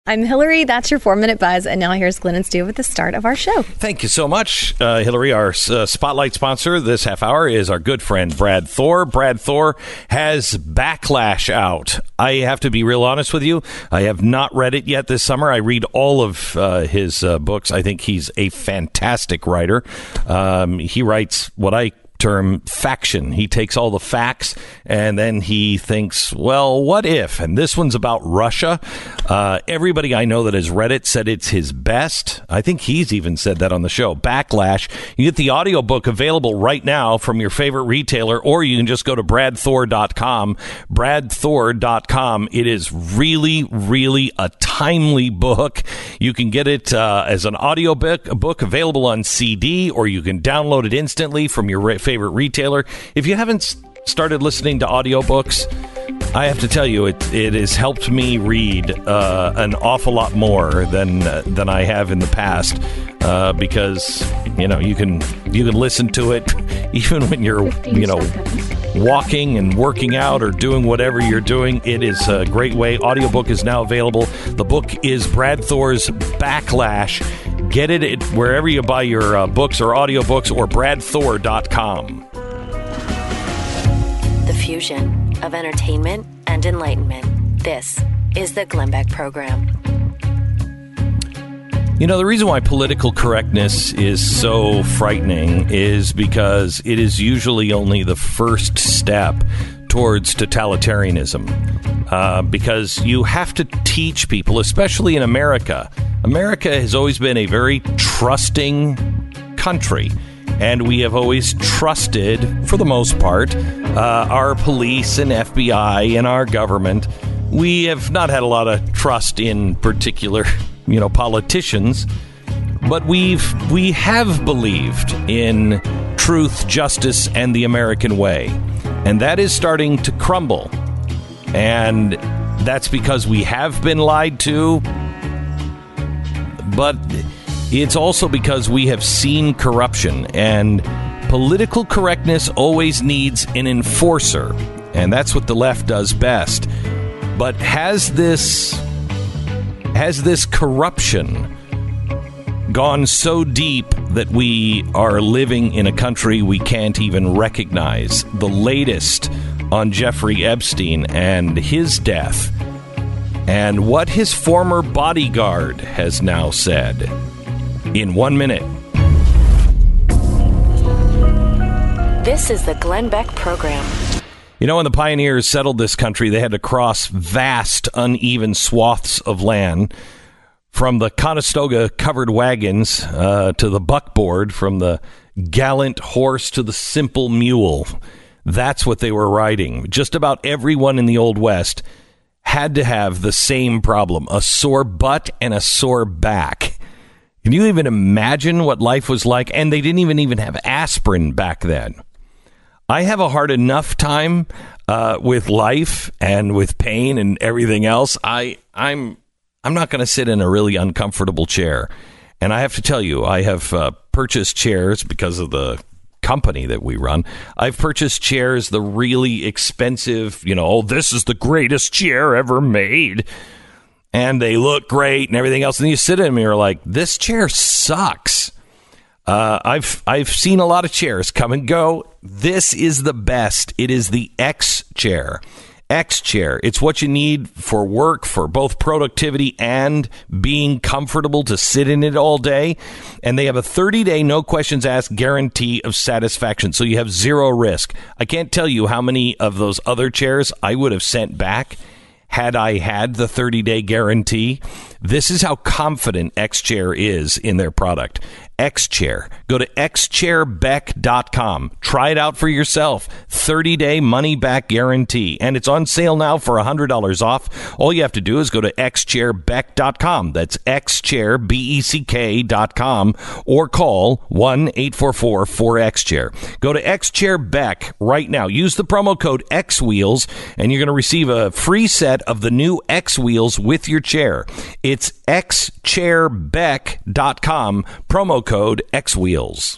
I'm Hillary. That's your 4-Minute Buzz. And now here's Glenn and Stu with the start of our show. Thank you so much, Hillary. Our spotlight sponsor this half hour is our good friend, Brad Thor. Brad Thor has Backlash out. I have to be real honest with you. I have not read it yet this summer. I read all of his books. I think he's a fantastic writer. He writes what I term faction. He takes all the facts and then he thinks, well, what if? And this one's about Russia. Everybody I know that has read it said it's his best. I think he's even said that on the show. Backlash. You get the audiobook available right now from your favorite retailer, or you can just go to bradthor.com. Bradthor.com. It is really, really a timely book. You can get it as an audiobook, a book available on CD, or you can download it instantly from your favorite retailer. If you haven't started listening to audiobooks, I have to tell you, it has helped me read an awful lot more than I have in the past, because you can listen to it even when you're walking and working out or doing whatever you're doing. It is a great way. Audiobook is now available. The book is Brad Thor's Backlash. Get it wherever you buy your books or audiobooks, or bradthor.com. The fusion of entertainment and enlightenment. This is the Glenn Beck Program. The reason why political correctness is so frightening is because it is usually only the first step towards totalitarianism. Because you have to teach people, especially in America. America has always been a very trusting country. And we have always trusted, for the most part, our police and FBI and our government. We have not had a lot of trust in particular, politicians. But we have believed in truth, justice, and the American way. And that is starting to crumble. And that's because we have been lied to. But it's also because we have seen corruption, and political correctness always needs an enforcer, and that's what the left does best. But has this corruption gone so deep that we are living in a country we can't even recognize? The latest on Jeffrey Epstein and his death, and what his former bodyguard has now said. In 1 minute. This is the Glenn Beck Program. When the pioneers settled this country, they had to cross vast, uneven swaths of land, from the Conestoga covered wagons to the buckboard, from the gallant horse to the simple mule. That's what they were riding. Just about everyone in the Old West had to have the same problem: a sore butt and a sore back. Can you even imagine what life was like? And they didn't even have aspirin back then. I have a hard enough time with life and with pain and everything else. I'm not going to sit in a really uncomfortable chair. And I have to tell you, I have purchased chairs because of the company that we run. I've purchased chairs, the really expensive, this is the greatest chair ever made. And they look great and everything else. And you sit in them and you're like, this chair sucks. I've seen a lot of chairs come and go. This is the best. It is the X chair. X chair. It's what you need for work, for both productivity and being comfortable to sit in it all day. And they have a 30-day, no questions asked guarantee of satisfaction. So you have zero risk. I can't tell you how many of those other chairs I would have sent back had I had the 30-day guarantee. This is how confident X-Chair is in their product. X-Chair. Go to xchairbeck.com. Try it out for yourself. 30-day money-back guarantee. And it's on sale now for $100 off. All you have to do is go to xchairbeck.com. That's xchairbeck.com. Or call 1-844-4XChair. Go to xchairbeck right now. Use the promo code XWheels, and you're going to receive a free set of the new X Wheels with your chair. It's xchairbeck.com, promo code XWheels.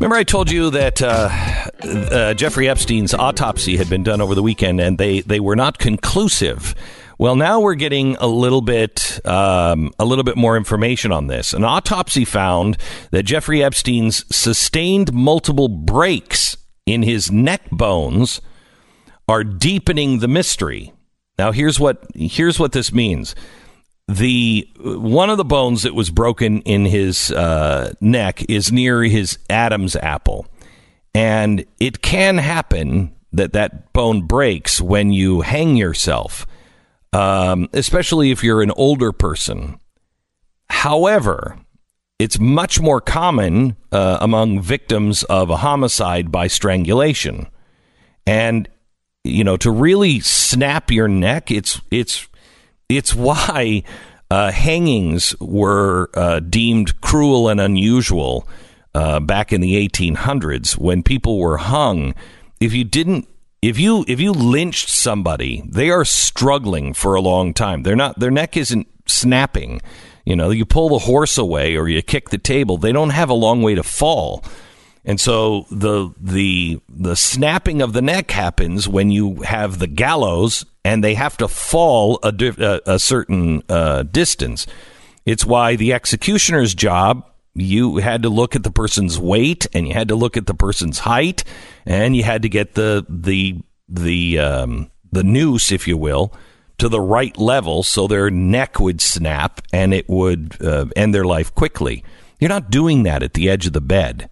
Remember I told you that Jeffrey Epstein's autopsy had been done over the weekend, and they were not conclusive. Well, now we're getting a little bit more information on this. An autopsy found that Jeffrey Epstein's sustained multiple breaks in his neck bones are deepening the mystery. Now, here's what this means. One of the bones that was broken in his neck is near his Adam's apple, and it can happen that bone breaks when you hang yourself, especially if you're an older person. However, it's much more common among victims of a homicide by strangulation, and to really snap your neck, it's why hangings were deemed cruel and unusual back in the 1800s when people were hung. If you lynched somebody, they are struggling for a long time. Their neck isn't snapping. You pull the horse away or you kick the table. They don't have a long way to fall. And so the snapping of the neck happens when you have the gallows and they have to fall a certain distance. It's why the executioner's job, you had to look at the person's weight and you had to look at the person's height and you had to get the noose, if you will, to the right level so their neck would snap and it would end their life quickly. You're not doing that at the edge of the bed.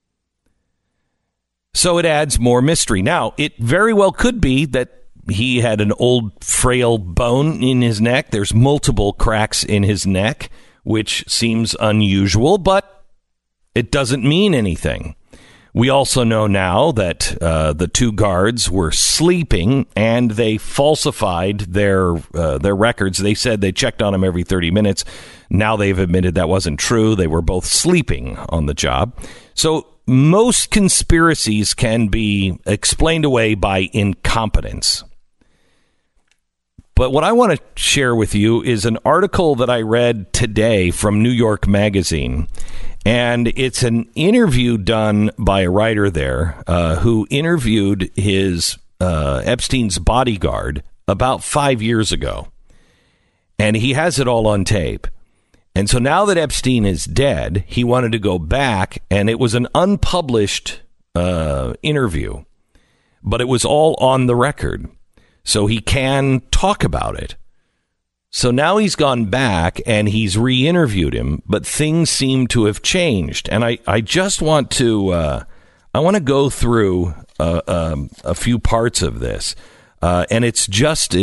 So it adds more mystery. Now, it very well could be that he had an old, frail bone in his neck. There's multiple cracks in his neck, which seems unusual, but it doesn't mean anything. We also know now that the two guards were sleeping, and they falsified their records. They said they checked on him every 30 minutes. Now they've admitted that wasn't true. They were both sleeping on the job. So most conspiracies can be explained away by incompetence. But what I want to share with you is an article that I read today from New York Magazine. And it's an interview done by a writer there who interviewed his Epstein's bodyguard about 5 years ago. And he has it all on tape. And so now that Epstein is dead, he wanted to go back, and it was an unpublished interview, but it was all on the record, so he can talk about it. So now he's gone back, and he's re-interviewed him, but things seem to have changed. And I just want to go through a few parts of this, and it's just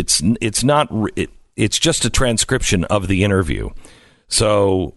a transcription of the interview. So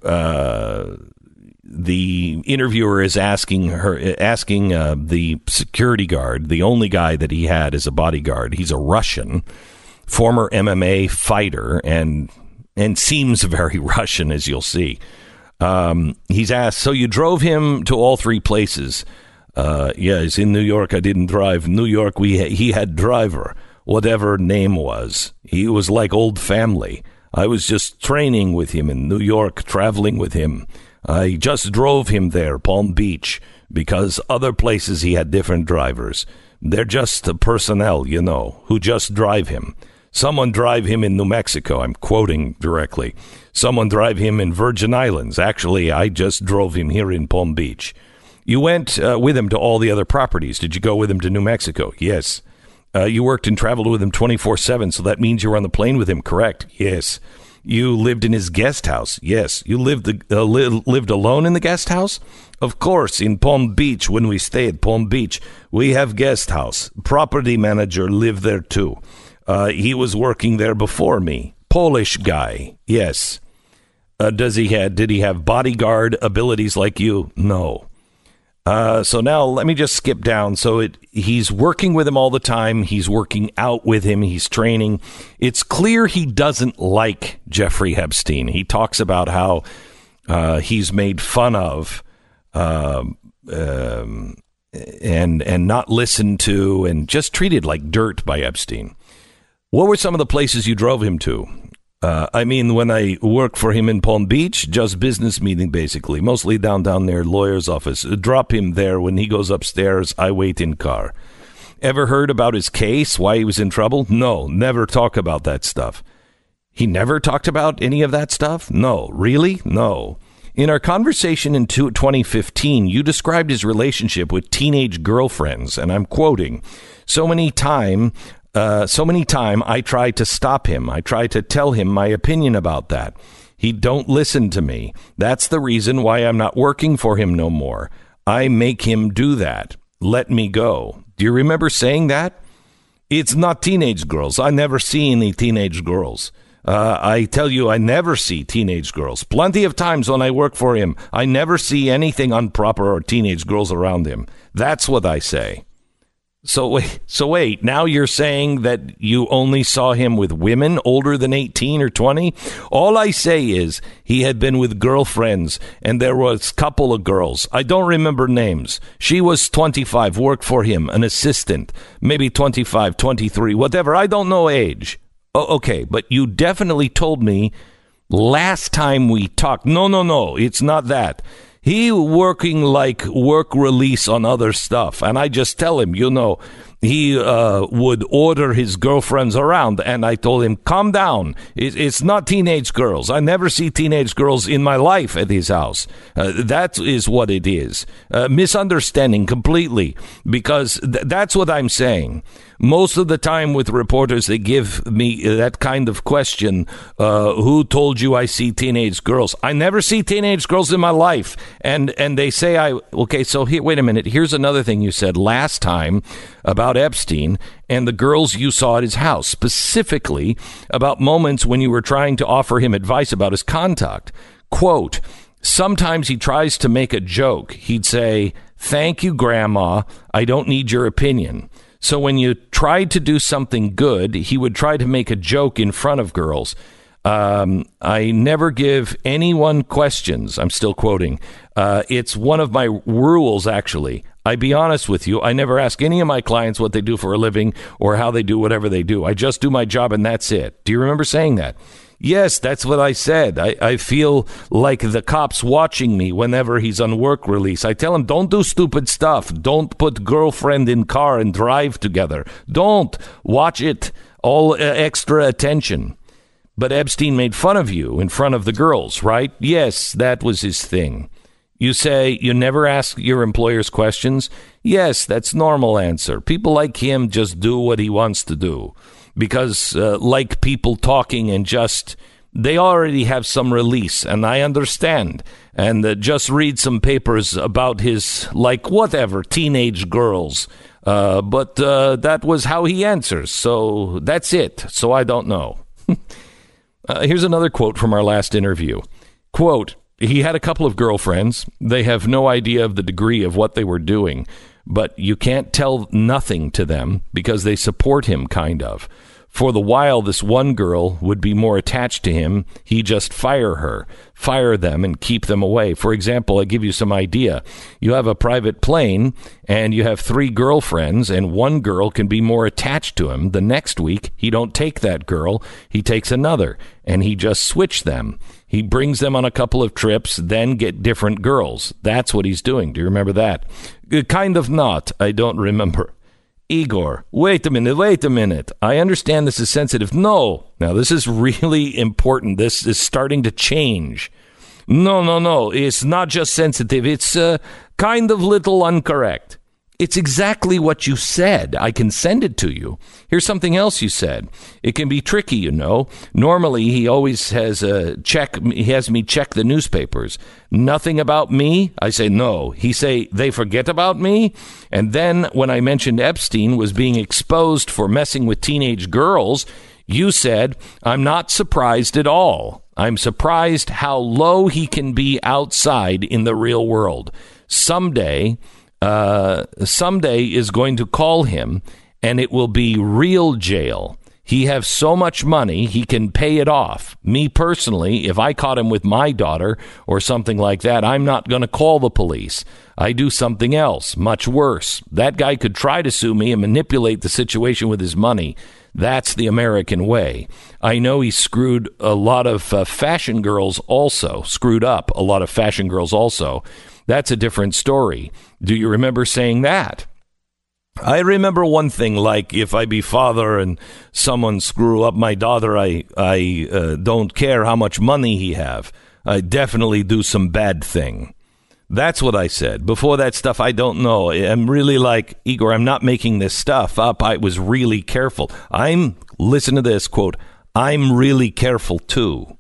the interviewer is asking the security guard, the only guy that he had as a bodyguard. He's a Russian, former MMA fighter, and seems very Russian, as you'll see. He's asked, so you drove him to all three places? Yes, in New York I didn't drive. New York he had driver, whatever name was. He was like old family. I was just training with him in New York, traveling with him. I just drove him there, Palm Beach, because other places he had different drivers. They're just the personnel, who just drive him. Someone drive him in New Mexico. I'm quoting directly. Someone drive him in Virgin Islands. Actually, I just drove him here in Palm Beach. You went with him to all the other properties. Did you go with him to New Mexico? Yes. You worked and traveled with him 24/7, so that means you were on the plane with him, correct? Yes. You lived in his guest house? Yes. You lived alone in the guest house? Of course, in Palm Beach, when we stay at Palm Beach, we have guest house. Property manager lived there too. He was working there before me. Polish guy, yes. Did he have bodyguard abilities like you? No. So now let me just skip down. So he's working with him all the time. He's working out with him. He's training. It's clear he doesn't like Jeffrey Epstein. He talks about how he's made fun of and not listened to and just treated like dirt by Epstein. What were some of the places you drove him to? I mean, when I work for him in Palm Beach, just business meeting, basically. Mostly down there, lawyer's office. Drop him there. When he goes upstairs, I wait in car. Ever heard about his case, why he was in trouble? No, never talk about that stuff. He never talked about any of that stuff? No. Really? No. In our conversation in 2015, you described his relationship with teenage girlfriends, and I'm quoting, so many time I tried to stop him. I tried to tell him my opinion about that. He don't listen to me. That's the reason why I'm not working for him no more. I make him do that. Let me go. Do you remember saying that? It's not teenage girls. I never see any teenage girls. I tell you, I never see teenage girls. Plenty of times when I work for him, I never see anything improper or teenage girls around him. That's what I say. So wait, now you're saying that you only saw him with women older than 18 or 20? All I say is he had been with girlfriends, and there was a couple of girls. I don't remember names. She was 25, worked for him, an assistant, maybe 25, 23, whatever. I don't know age. Okay, but you definitely told me last time we talked. No, it's not that. He working like work release on other stuff. And I just tell him, he would order his girlfriends around. And I told him, calm down. It's not teenage girls. I never see teenage girls in my life at his house. That is what it is. Misunderstanding completely, because that's what I'm saying. Most of the time with reporters, they give me that kind of question. Who told you I see teenage girls? I never see teenage girls in my life. And they say okay, so here, wait a minute. Here's another thing you said last time about Epstein and the girls you saw at his house, specifically about moments when you were trying to offer him advice about his conduct. Quote, sometimes he tries to make a joke. He'd say, thank you, Grandma. I don't need your opinion. So when you tried to do something good, he would try to make a joke in front of girls. I never give anyone questions. I'm still quoting. It's one of my rules, actually. I be honest with you. I never ask any of my clients what they do for a living or how they do whatever they do. I just do my job and that's it. Do you remember saying that? Yes, that's what I said. I feel like the cop's watching me whenever he's on work release. I tell him, don't do stupid stuff. Don't put girlfriend in car and drive together. Don't watch it. All extra attention. But Epstein made fun of you in front of the girls, right? Yes, that was his thing. You say you never ask your employers questions? Yes, that's normal answer. People like him just do what he wants to do. Because like people talking and they already have some release, and I understand. And just read some papers about his, whatever, teenage girls. But that was how he answers. So that's it. So I don't know. Here's another quote from our last interview. Quote, he had a couple of girlfriends. They have no idea of the degree of what they were doing. But you can't tell nothing to them because they support him, kind of. For the while this one girl would be more attached to him, he just fire them and keep them away. For example, I give you some idea. You have a private plane and you have 3 girlfriends and one girl can be more attached to him. The next week, he don't take that girl. He takes another and he just switch them. He brings them on a couple of trips, then get different girls. That's what he's doing. Do you remember that? Kind of not. I don't remember. Igor, wait a minute. I understand this is sensitive. No. Now, this is really important. This is starting to change. No. It's not just sensitive. It's kind of little incorrect. It's exactly what you said. I can send it to you. Here's something else you said. It can be tricky, Normally, he always has he has me check the newspapers. Nothing about me? I say no. He say, they forget about me? And then when I mentioned Epstein was being exposed for messing with teenage girls, you said, I'm not surprised at all. I'm surprised how low he can be outside in the real world. Someday is going to call him, and it will be real jail. He has so much money, he can pay it off. Me personally, if I caught him with my daughter or something like that, I'm not going to call the police. I do something else, much worse. That guy could try to sue me and manipulate the situation with his money. That's the American way. I know he screwed a lot of fashion girls also, screwed up a lot of fashion girls also. That's a different story. Do you remember saying that? I remember one thing, like if I be father and someone screw up my daughter, I don't care how much money he have. I definitely do some bad thing. That's what I said. Before that stuff, I don't know. I'm really like, Igor, I'm not making this stuff up. I was really careful. Listen to this, quote, I'm really careful too.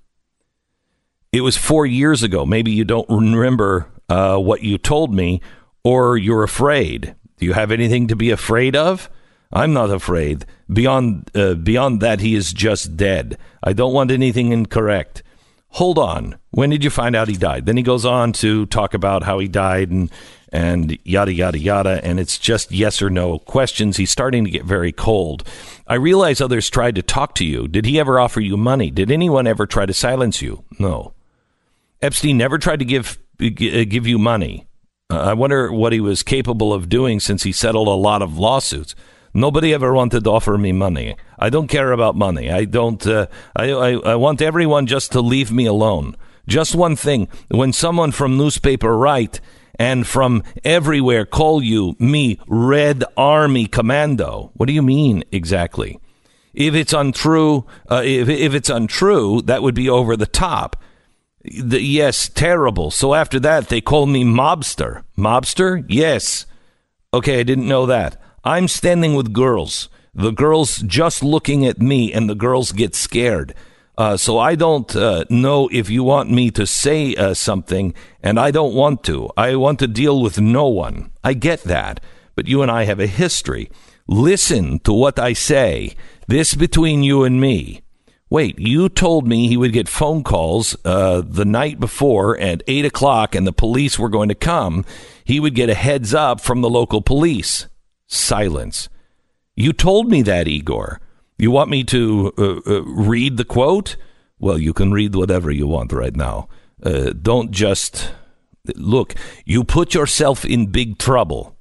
It was 4 years ago. Maybe you don't remember what you told me, or you're afraid. Do you have anything to be afraid of? I'm not afraid. Beyond that, he is just dead. I don't want anything incorrect. Hold on. When did you find out he died? Then he goes on to talk about how he died and yada, yada, yada. And it's just yes or no questions. He's starting to get very cold. I realize others tried to talk to you. Did he ever offer you money? Did anyone ever try to silence you? No. Epstein never tried to give you money. I wonder what he was capable of doing since he settled a lot of lawsuits. Nobody ever wanted to offer me money. I don't care about money. I don't. I want everyone just to leave me alone. Just one thing. When someone from newspaper write and from everywhere call me Red Army Commando, what do you mean exactly? If it's untrue, if it's untrue, that would be over the top. Yes, terrible. So after that, they call me mobster. Mobster? Yes. Okay, I didn't know that. I'm standing with girls. The girls just looking at me, and the girls get scared. So I don't know if you want me to say something, and I don't want to. I want to deal with no one. I get that. But you and I have a history. Listen to what I say. This between you and me. Wait, you told me he would get phone calls the night before at 8 o'clock and the police were going to come. He would get a heads up from the local police. Silence. You told me that, Igor. You want me to read the quote? Well, you can read whatever you want right now. Don't just... Look, you put yourself in big trouble.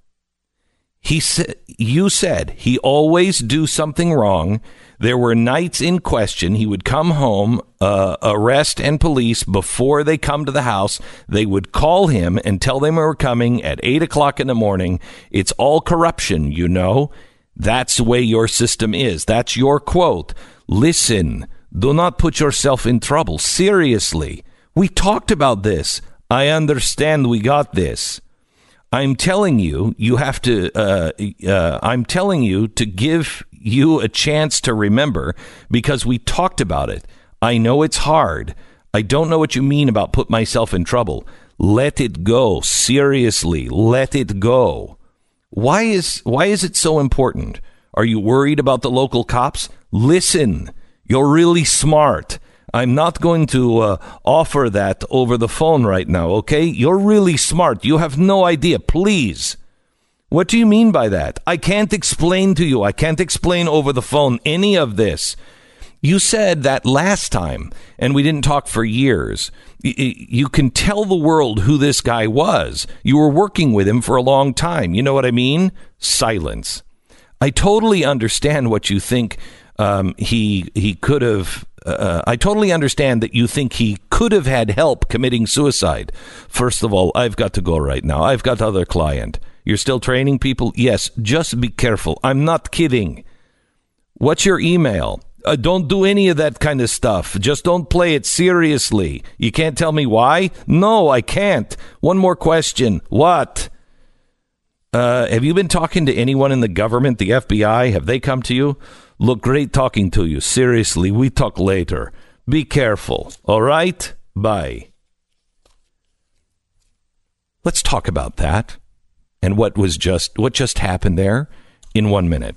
You said he always do something wrong. There were nights in question. He would come home, arrest and police before they come to the house. They would call him and tell them they were coming at 8 o'clock in the morning. It's all corruption, you know. That's the way your system is. That's your quote. Listen, do not put yourself in trouble. Seriously. We talked about this. I understand we got this. I'm telling you, you have to, I'm telling you to give you a chance to remember because we talked about it. I know it's hard. I don't know what you mean about put myself in trouble. Let it go. Seriously, let it go. Why is it so important? Are you worried about the local cops? Listen, you're really smart. I'm not going to offer that over the phone right now, okay? You're really smart. You have no idea. Please. What do you mean by that? I can't explain to you. I can't explain over the phone any of this. You said that last time, and we didn't talk for years. You can tell the world who this guy was. You were working with him for a long time. You know what I mean? Silence. I totally understand what you think he could have... I totally understand that you think he could have had help committing suicide. First of all, I've got to go right now. I've got other client. You're still training people? Yes, just be careful. I'm not kidding. What's your email? Don't do any of that kind of stuff. Just don't play it seriously. You can't tell me why? No, I can't. One more question. What? Have you been talking to anyone in the government, the FBI? Have they come to you? Look, great talking to you. Seriously, we talk later. Be careful. All right? Bye. Let's talk about that and what just happened there in 1 minute.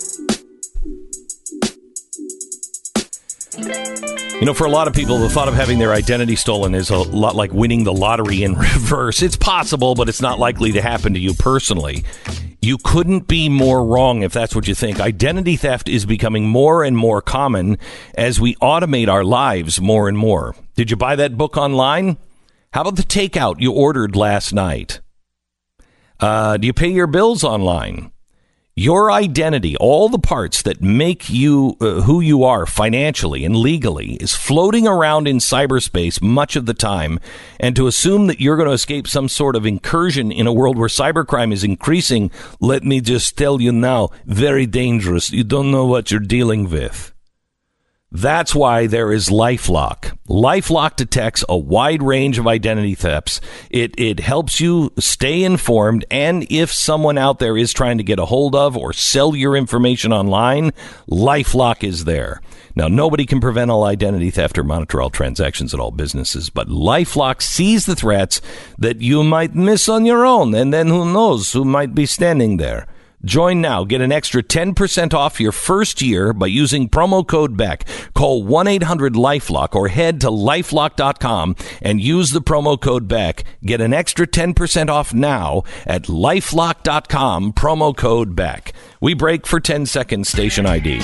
You know, for a lot of people, the thought of having their identity stolen is a lot like winning the lottery in reverse. It's possible, but it's not likely to happen to you personally. You couldn't be more wrong if that's what you think. Identity theft is becoming more and more common as we automate our lives more and more. Did you buy that book online? How about the takeout you ordered last night? Do you pay your bills online? Your identity, all the parts that make you who you are financially and legally, is floating around in cyberspace much of the time. And to assume that you're going to escape some sort of incursion in a world where cybercrime is increasing, let me just tell you now, very dangerous. You don't know what you're dealing with. That's why there is LifeLock. LifeLock detects a wide range of identity thefts. It helps you stay informed, and if someone out there is trying to get a hold of or sell your information online, LifeLock is there. Now, nobody can prevent all identity theft or monitor all transactions at all businesses, but LifeLock sees the threats that you might miss on your own, and then who knows who might be standing there. Join now. Get an extra 10% off your first year by using promo code BECK. Call 1-800-LifeLock or head to lifelock.com and use the promo code BECK. Get an extra 10% off now at lifelock.com, promo code BECK. We break for 10 seconds, station ID.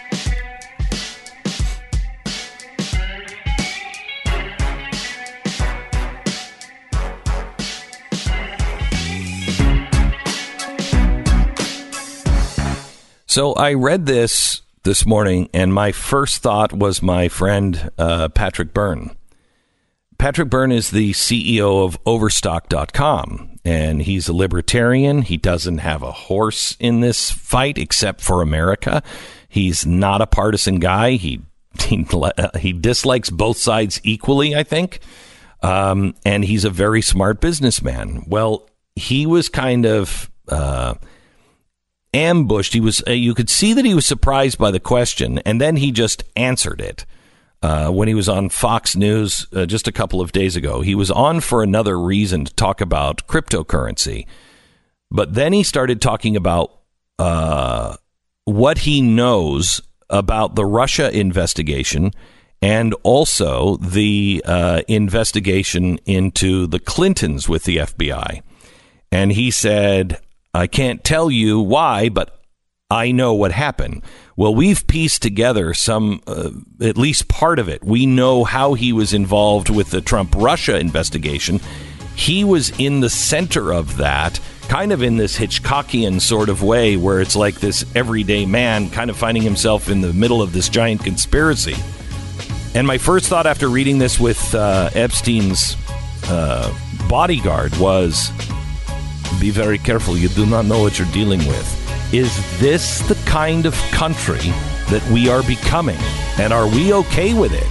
So I read this morning, and my first thought was my friend Patrick Byrne. Patrick Byrne is the CEO of Overstock.com, and he's a libertarian. He doesn't have a horse in this fight except for America. He's not a partisan guy. He dislikes both sides equally, I think, and he's a very smart businessman. Well, he was kind of ambushed. He was. You could see that he was surprised by the question, and then he just answered it when he was on Fox News just a couple of days ago. He was on for another reason to talk about cryptocurrency, but then he started talking about what he knows about the Russia investigation and also the investigation into the Clintons with the FBI. And he said, I can't tell you why, but I know what happened. Well, we've pieced together some, at least part of it. We know how he was involved with the Trump-Russia investigation. He was in the center of that, kind of in this Hitchcockian sort of way, where it's like this everyday man kind of finding himself in the middle of this giant conspiracy. And my first thought after reading this with Epstein's bodyguard was, be very careful. You do not know what you're dealing with. Is this the kind of country that we are becoming? And are we okay with it?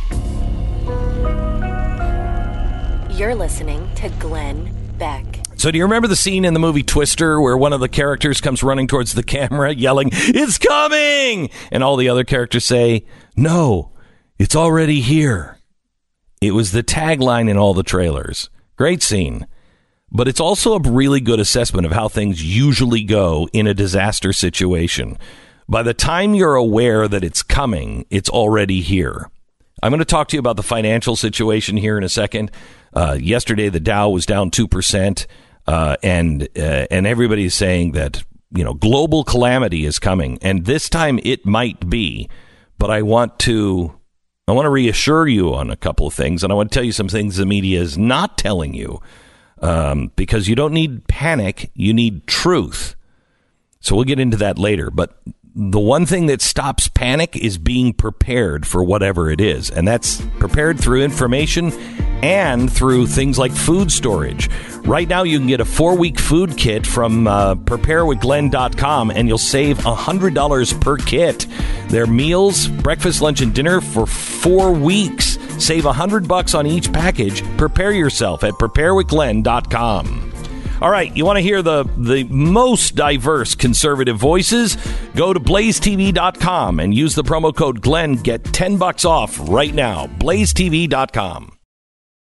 You're listening to Glenn Beck. So do you remember the scene in the movie Twister where one of the characters comes running towards the camera yelling, "It's coming!" And all the other characters say, "No, it's already here." It was the tagline in all the trailers. Great scene. But it's also a really good assessment of how things usually go in a disaster situation. By the time you're aware that it's coming, it's already here. I'm going to talk to you about the financial situation here in a second. Yesterday, the Dow was down 2%, and everybody's saying that, you know, global calamity is coming, and this time it might be. But I want to reassure you on a couple of things, and I want to tell you some things the media is not telling you. Because you don't need panic, you need truth. So we'll get into that later. But the one thing that stops panic is being prepared for whatever it is. And that's prepared through information and through things like food storage. Right now, you can get a 4-week food kit from preparewithglenn.com, and you'll save $100 per kit. Their meals, breakfast, lunch, and dinner for 4 weeks. Save $100 on each package. Prepare yourself at preparewithglenn.com. All right, you want to hear the most diverse conservative voices? Go to blazetv.com and use the promo code Glenn. Get $10 off right now. blazetv.com.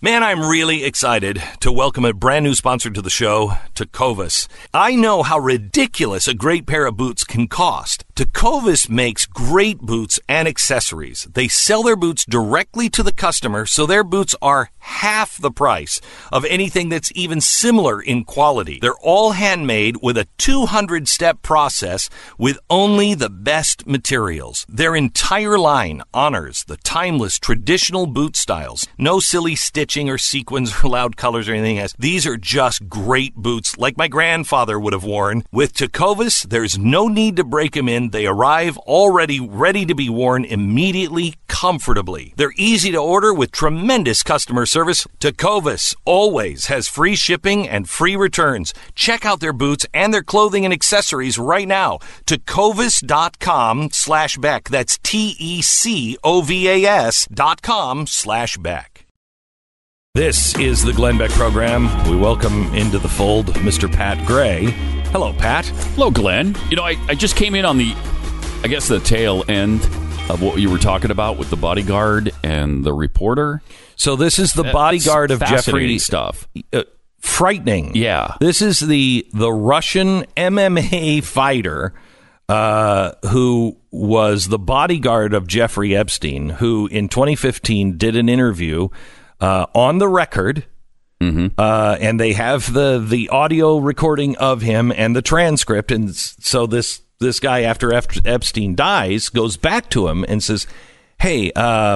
Man, I'm really excited to welcome a brand new sponsor to the show, Tecovas. I know how ridiculous a great pair of boots can cost. Tecovas makes great boots and accessories. They sell their boots directly to the customer, so their boots are half the price of anything that's even similar in quality. They're all handmade with a 200-step process with only the best materials. Their entire line honors the timeless traditional boot styles. No silly stitching or sequins or loud colors or anything else. These are just great boots like my grandfather would have worn. With Tecovas, there's no need to break them in. They arrive already ready to be worn immediately, comfortably. They're easy to order with tremendous customer service. Tecovas always has free shipping and free returns. Check out their boots and their clothing and accessories right now. Tecovas.com/Beck. That's TECOVAS.com/Beck. This is the Glenn Beck program. We welcome into the fold Mr. Pat Gray. Hello, Pat. Hello, Glenn. You know, I just came in on the tail end of what you were talking about with the bodyguard and the reporter. So this is the bodyguard of Jeffrey stuff. Frightening. Yeah. This is the Russian MMA fighter who was the bodyguard of Jeffrey Epstein, who in 2015 did an interview on the record, and they have the audio recording of him and the transcript. And so this guy, after Epstein dies, goes back to him and says, hey,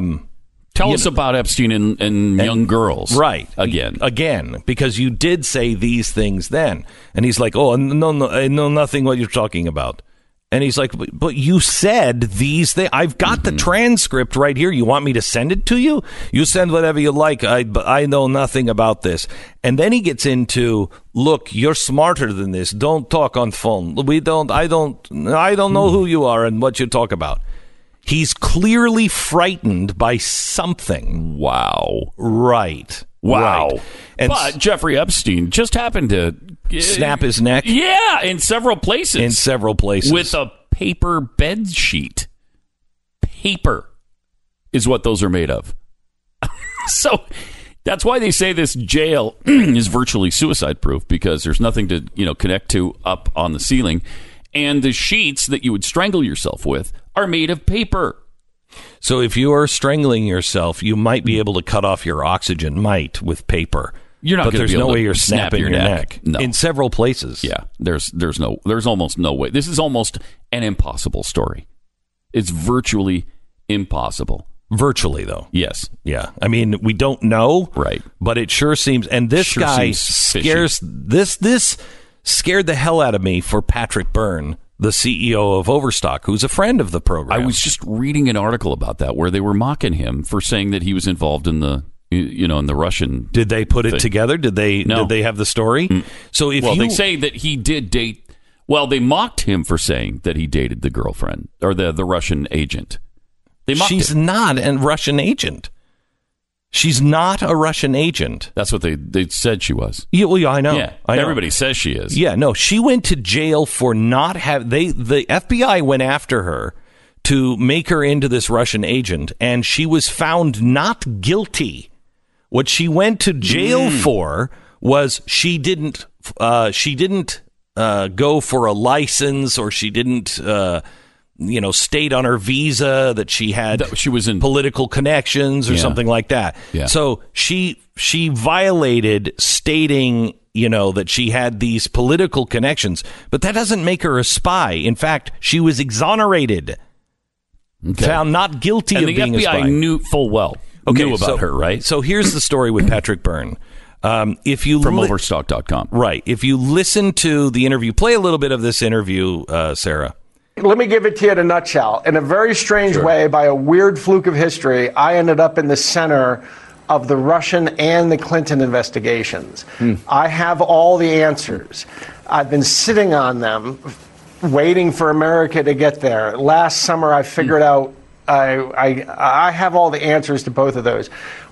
tell us about Epstein and young girls. Right. Again, because you did say these things then. And he's like, oh, no, I know nothing what you're talking about. And he's like, but you said these things. I've got the transcript right here. You want me to send it to you? You send whatever you like. I know nothing about this. And then he gets into, look, you're smarter than this. Don't talk on phone. I don't know who you are and what you talk about. He's clearly frightened by something. Wow. Right. Wow. Right. And but Jeffrey Epstein just happened to snap his neck. Yeah, in several places. With a paper bed sheet. Paper is what those are made of. So that's why they say this jail is virtually suicide proof, because there's nothing to, connect to up on the ceiling. And the sheets that you would strangle yourself with are made of paper. So if you are strangling yourself, you might be able to cut off your oxygen, with paper. You're not. But there's no way you're snapping your neck. No. In several places. Yeah, there's almost no way. This is almost an impossible story. It's virtually impossible. Virtually, though. Yes. Yeah. I mean, we don't know. Right. But it sure seems. And this guy scares. This scared the hell out of me for Patrick Byrne, the CEO of Overstock, who's a friend of the program. I was just reading an article about that where they were mocking him for saying that he was involved in the, in the Russian. Did they put it together? Did they? No. Did they have the story? So if they say that he did date. Well, they mocked him for saying that he dated the girlfriend or the Russian agent. They mocked She's him. not a Russian agent. She's not a Russian agent. That's what they said she was. Yeah, well, yeah, I know. Yeah, I know. everybody says she is. Yeah, no, she went to jail for not have the FBI went after her to make her into this Russian agent, and she was found not guilty. What she went to jail for was she didn't go for a license, or she didn't state on her visa that she was in political connections or something like that. Yeah. So she violated stating, that she had these political connections, but that doesn't make her a spy. In fact, she was exonerated, found not guilty of being a spy. And the FBI knew full well knew about her, right? So here's the story with Patrick Byrne. If you from Overstock.com. Right. If you listen to the interview, play a little bit of this interview, Sarah. Let me give it to you in a nutshell. In a very strange way, by a weird fluke of history, I ended up in the center of the Russian and the Clinton investigations. I have all the answers. I've been sitting on them, waiting for America to get there. Last summer, I figured out I have all the answers to both of those.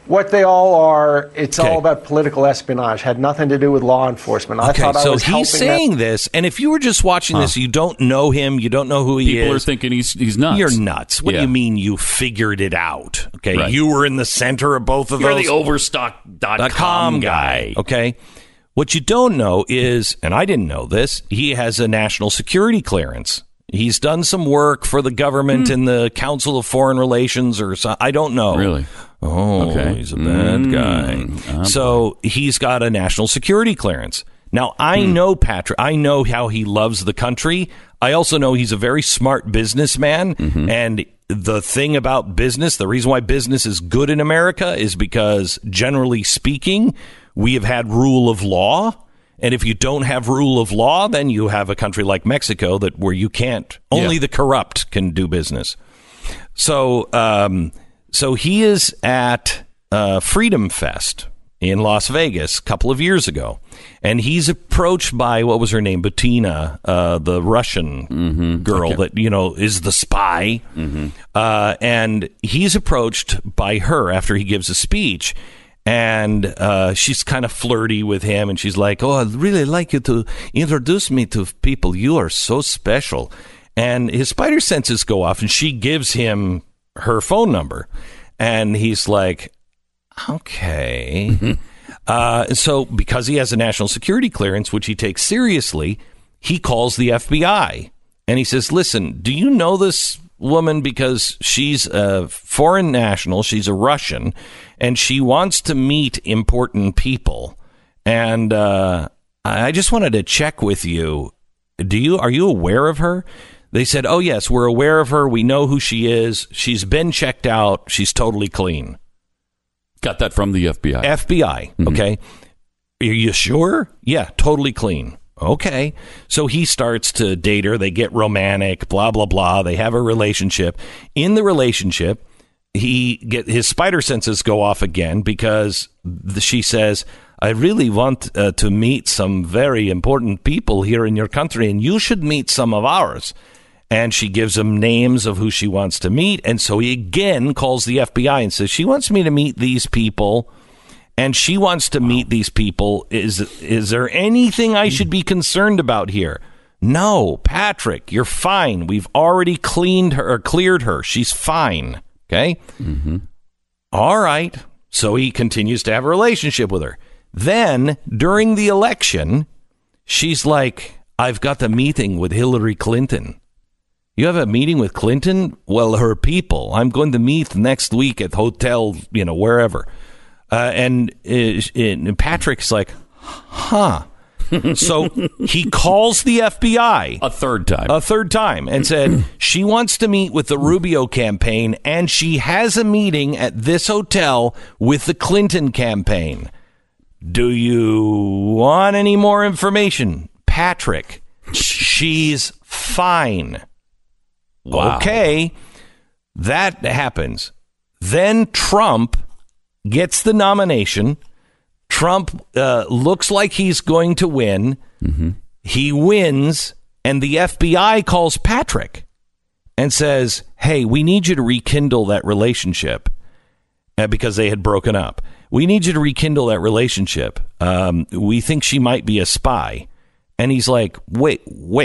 What they all are, it's all about political espionage. Had nothing to do with law enforcement. I thought I was helping. So he's saying this, and if you were just watching this, you don't know him, you don't know who he is. People are thinking he's nuts. You're nuts. What do you mean you figured it out? Okay, right. You were in the center of both of those. You're the Overstock.com guy. Okay. What you don't know is, and I didn't know this, he has a national security clearance. He's done some work for the government in the Council of Foreign Relations or something. I don't know. Really? Oh, he's a bad guy. So he's got a national security clearance. Now, I know Patrick. I know how he loves the country. I also know he's a very smart businessman. And the thing about business, the reason why business is good in America is because, generally speaking, we have had rule of law. And if you don't have rule of law, then you have a country like Mexico where you can't. Only the corrupt can do business. So, so he is at Freedom Fest in Las Vegas a couple of years ago, and he's approached by, what was her name, Bettina, the Russian girl that is the spy, and he's approached by her after he gives a speech. And she's kind of flirty with him, and she's like, "Oh, I'd really like you to introduce me to people. You are so special." And his spider senses go off, and she gives him her phone number. And he's like, okay. So because he has a national security clearance, which he takes seriously, he calls the FBI. And he says, "Listen, do you know this woman? Because she's a foreign national. She's a Russian, and she wants to meet important people. And I just wanted to check with you. Are you aware of her?" They said, "Oh, yes, we're aware of her. We know who she is. She's been checked out. She's totally clean." Got that from the FBI. FBI, okay. Are you sure? Yeah, totally clean. Okay. So he starts to date her. They get romantic, blah, blah, blah. They have a relationship. In the relationship, his spider senses go off again because she says, "I really want to meet some very important people here in your country, and you should meet some of ours." And she gives him names of who she wants to meet. And so he again calls the FBI and says, "She wants me to meet these people. And she wants to meet these people. Is there anything I should be concerned about here?" "No, Patrick, you're fine. We've already cleared her. She's fine." Okay? All right. So he continues to have a relationship with her. Then, during the election, she's like, "I've got the meeting with Hillary Clinton." "You have a meeting with Clinton?" "Well, her people. I'm going to meet next week at hotel, wherever." And Patrick's like, huh. So he calls the FBI a third time and said, "She wants to meet with the Rubio campaign, and she has a meeting at this hotel with the Clinton campaign. Do you want any more information?" "Patrick, she's fine." Wow. Okay, that happens. Then Trump gets the nomination. Trump looks like he's going to win. He wins, and the FBI calls Patrick and says, "Hey, we need you to rekindle that relationship," because they had broken up. "We need you to rekindle that relationship. We think she might be a spy." And he's like, wait,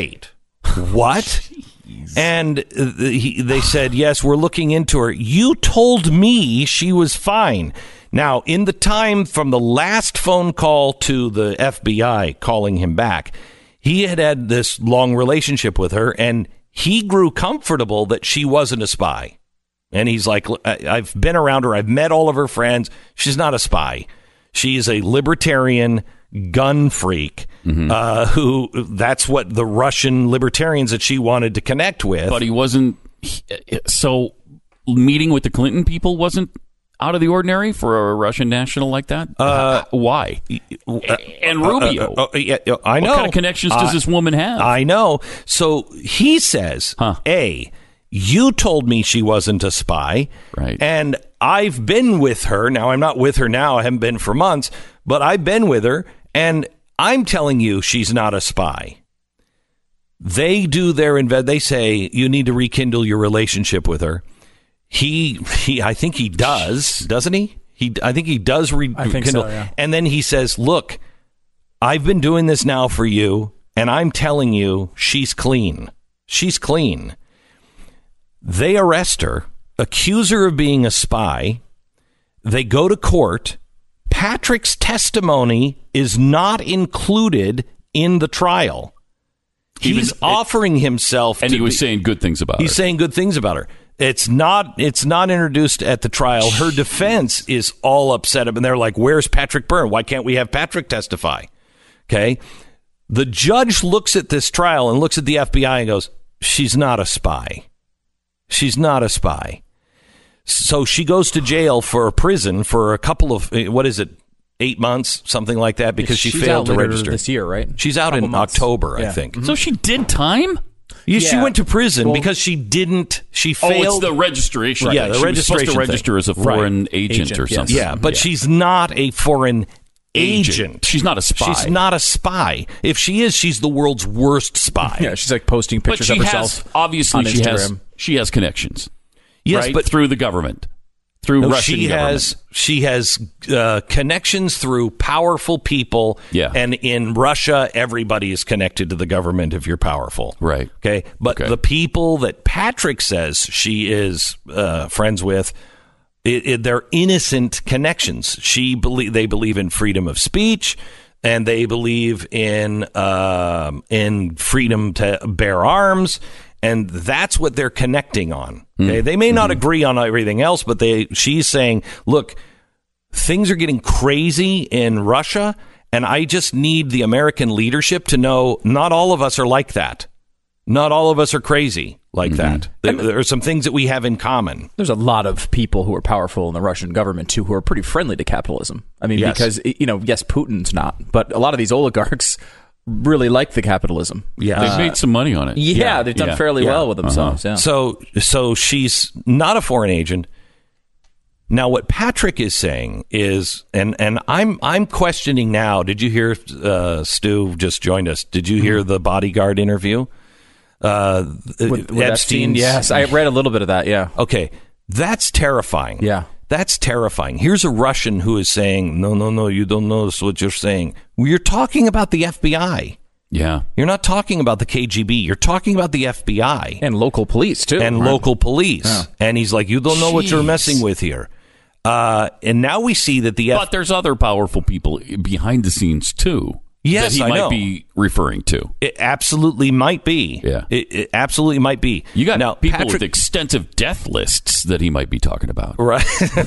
what? And they said, "Yes, we're looking into her. You told me she was fine." Now, in the time from the last phone call to the FBI calling him back, he had this long relationship with her, and he grew comfortable that she wasn't a spy. And he's like, "I've been around her. I've met all of her friends. She's not a spy. She is a libertarian gun freak who that's what the Russian libertarians that she wanted to connect with." But he wasn't. So meeting with the Clinton people wasn't out of the ordinary for a Russian national like that? Why? And Rubio. I know. What kind of connections does this woman have? I know. So he says, you told me she wasn't a spy. Right. And I've been with her. Now, I'm not with her now. I haven't been for months. But I've been with her. And I'm telling you she's not a spy. They do they say, you need to rekindle your relationship with her. I think he does, doesn't he? I think he does rekindle. So, yeah. And then he says, look, I've been doing this now for you, and I'm telling you, she's clean. She's clean. They arrest her, accuse her of being a spy. They go to court. Patrick's testimony is not included in the trial. He's offering himself, and he was saying good things about her. He's saying good things about her. It's not introduced at the trial. Her defense is all upset, and they're like, "Where's Patrick Byrne? Why can't we have Patrick testify?" Okay, the judge looks at this trial and looks at the FBI and goes, "She's not a spy. She's not a spy." So she goes to jail for a prison for a couple of 8 months, something like that, because she failed to register this year, right? She's out in October, I think. So she did time? Yeah, she went to prison because she didn't. She failed. Oh, it's the registration. Right. Yeah, the she registration. Was supposed to register as a foreign agent or something. Yeah, but she's not a foreign agent. She's not a spy. She's not a spy. If she is, she's the world's worst spy. Yeah, she's like posting pictures of herself. Obviously, on Instagram. she has connections. Yes, right? but through the government. Through Russian government. She has connections through powerful people. Yeah. And in Russia, everybody is connected to the government if you're powerful. Right. Okay. But the people that Patrick says she is friends with, they're innocent connections. They believe in freedom of speech, and they believe in freedom to bear arms. And that's what they're connecting on. Okay? They may not agree on everything else, but she's saying, look, things are getting crazy in Russia, and I just need the American leadership to know not all of us are like that. Not all of us are crazy like that. There are some things that we have in common. There's a lot of people who are powerful in the Russian government, too, who are pretty friendly to capitalism. I mean, because, yes, Putin's not, but a lot of these oligarchs really like the capitalism. Yeah, they've made some money on it. Yeah, they've done fairly well with themselves. Yeah. So she's not a foreign agent. Now, what Patrick is saying is, and I'm questioning now. Did you hear Stu just joined us? Did you hear the bodyguard interview? With Epstein? Yes, I read a little bit of that. Yeah. Okay, that's terrifying. Yeah. That's terrifying. Here's a Russian who is saying, no, you don't know what you're saying. You're talking about the FBI. Yeah. You're not talking about the KGB. You're talking about the FBI. And local police, too. And local police. Yeah. And he's like, you don't know what you're messing with here. And now we see that But there's other powerful people behind the scenes, too. Yes, that he might be referring to. It absolutely might be. Yeah. It absolutely might be. You got now, people with extensive death lists that he might be talking about. Right.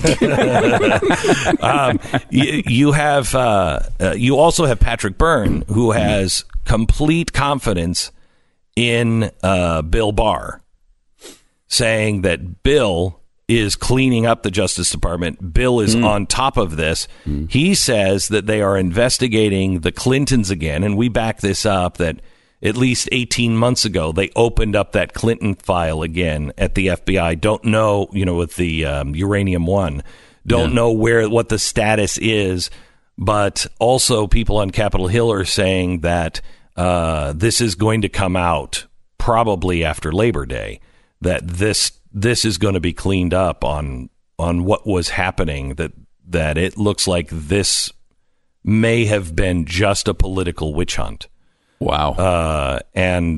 You also have Patrick Byrne, who has complete confidence in Bill Barr, saying that Bill is cleaning up the Justice Department. Bill is on top of this. He says that they are investigating the Clintons again, and we back this up that at least 18 months ago they opened up that Clinton file again at the FBI. Don't know, with the Uranium One, don't know what the status is, but also people on Capitol Hill are saying that this is going to come out probably after Labor Day, that this is going to be cleaned up on what was happening, that it looks like this may have been just a political witch hunt. Wow. And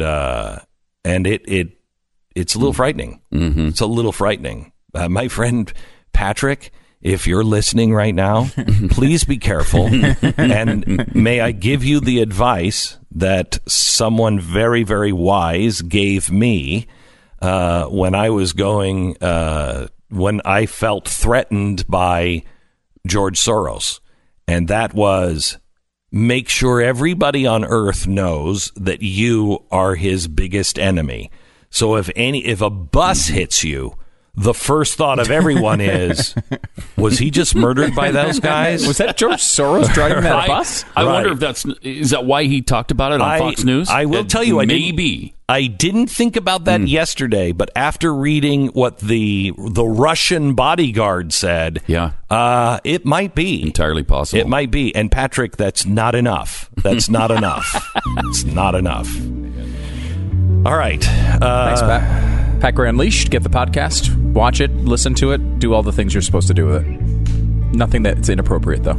it's a little frightening. Mm-hmm. It's a little frightening. My friend Patrick, if you're listening right now, please be careful. And may I give you the advice that someone very, very wise gave me when I was when I felt threatened by George Soros. And that was, make sure everybody on earth knows that you are his biggest enemy. So if a bus hits you, the first thought of everyone is, was he just murdered by those guys? Was that George Soros driving that bus? I wonder if is that why he talked about it on Fox News? I will tell you, I didn't think about that yesterday, but after reading what the Russian bodyguard said, it might be. Entirely possible. It might be. And Patrick, that's not enough. That's not enough. It's not enough. All right. Thanks, Pat. Pat Gray Unleashed. Get the podcast. Watch it. Listen to it. Do all the things you're supposed to do with it. Nothing that's inappropriate, though.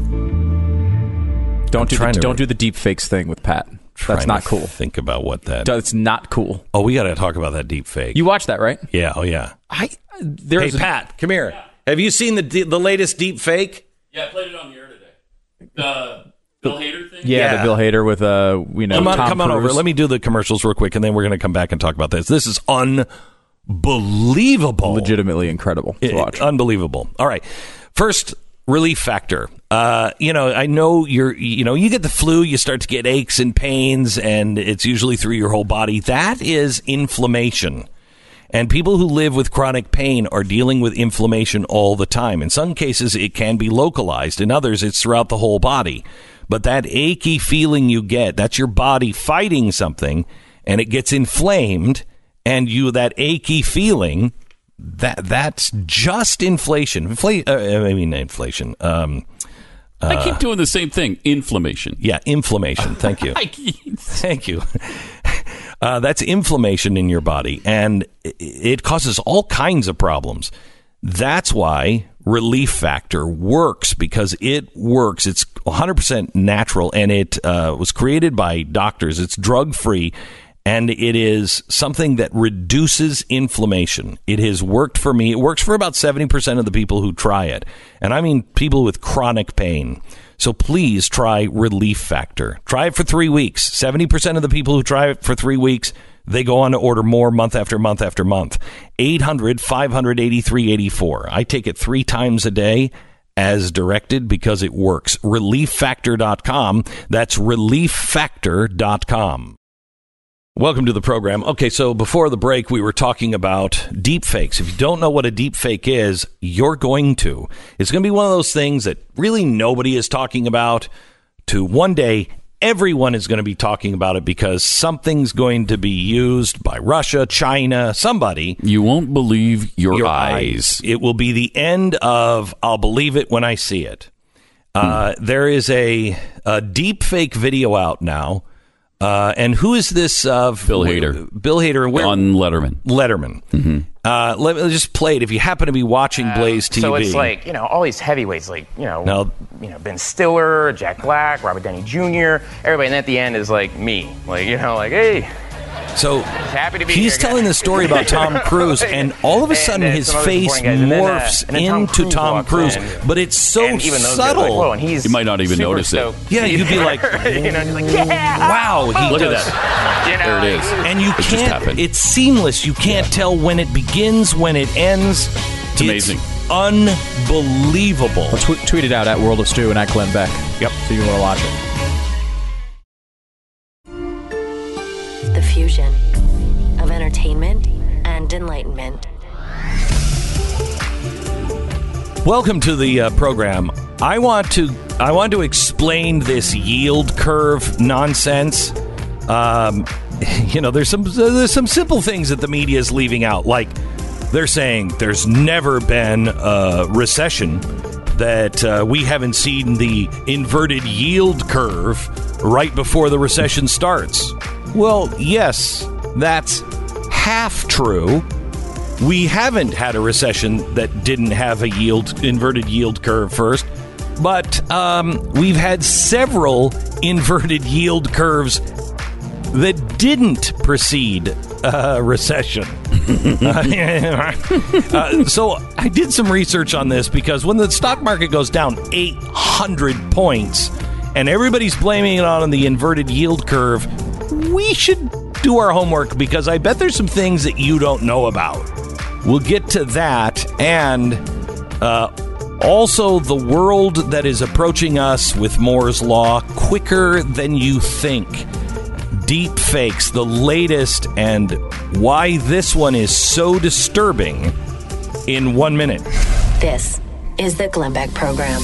Don't do the deep fakes thing with Pat. That's not cool. Think about what that... It's not cool. Oh, we got to talk about that deep fake. You watched that, right? Yeah. Oh, yeah. Hey, Pat, come here. Yeah. Have you seen the latest deep fake? Yeah, I played it on the air today. The Bill Hader thing? Yeah, the Bill Hader with, Come on over. Let me do the commercials real quick, and then we're going to come back and talk about this. This is unbelievable. Legitimately incredible to watch. Unbelievable. All right. First, relief factor. I know you get the flu, you start to get aches and pains, and it's usually through your whole body. That is inflammation. And people who live with chronic pain are dealing with inflammation all the time. In some cases, it can be localized. In others, it's throughout the whole body. But that achy feeling you get, that's your body fighting something, and it gets inflamed, and that achy feeling, that's just inflation. Inflation. I keep doing the same thing. Inflammation. Yeah, inflammation. Thank you. Thank you. That's inflammation in your body, and it causes all kinds of problems. That's why Relief Factor works, because it works. It's 100% natural, and it was created by doctors. It's drug-free, and it is something that reduces inflammation. It has worked for me. It works for about 70% of the people who try it, and I mean people with chronic pain. So please try Relief Factor. Try it for 3 weeks. 70% of the people who try it for 3 weeks, they go on to order more month after month after month. 800-500-8384. I take it 3 times a day as directed because it works. ReliefFactor.com. That's ReliefFactor.com. Welcome to the program. Okay, so before the break, we were talking about deep fakes. If you don't know what a deep fake is, you're going to. It's going to be one of those things that really nobody is talking about. To one day, everyone is going to be talking about it because something's going to be used by Russia, China, somebody. You won't believe your eyes. It will be the end of I'll believe it when I see it. There is a deep fake video out now. And who is this? Bill Hader. Bill Hader. On Letterman. Mm-hmm. Let me just play it if you happen to be watching Blaze TV. So it's like, all these heavyweights, like, Ben Stiller, Jack Black, Robert Downey Jr., everybody. And at the end is like me. Like, hey. So happy to be he's telling the story about Tom Cruise, and all of a sudden his face morphs into Tom Cruise, but it's so subtle. Like, you might not even notice it. Yeah, you'd be like, wow, look at that. There it is. And you can't, it's seamless. You can't tell when it begins, when it ends. It's amazing. Unbelievable. Well, tweet it out at World of Stu and at Glenn Beck. Yep. So you want to watch it. The fusion of entertainment and enlightenment. Welcome to the program. I want to explain this yield curve nonsense. There's some simple things that the media is leaving out, like they're saying there's never been a recession, that we haven't seen the inverted yield curve right before the recession starts. Well, yes, that's half true. We haven't had a recession that didn't have a inverted yield curve first, but we've had several inverted yield curves that didn't precede a recession. So I did some research on this, because when the stock market goes down 800 points and everybody's blaming it on the inverted yield curve, we should do our homework, because I bet there's some things that you don't know about. We'll get to that, and also the world that is approaching us with Moore's Law quicker than you think. Deep fakes, the latest, and why this one is so disturbing in 1 minute. This is the Glenn Beck Program.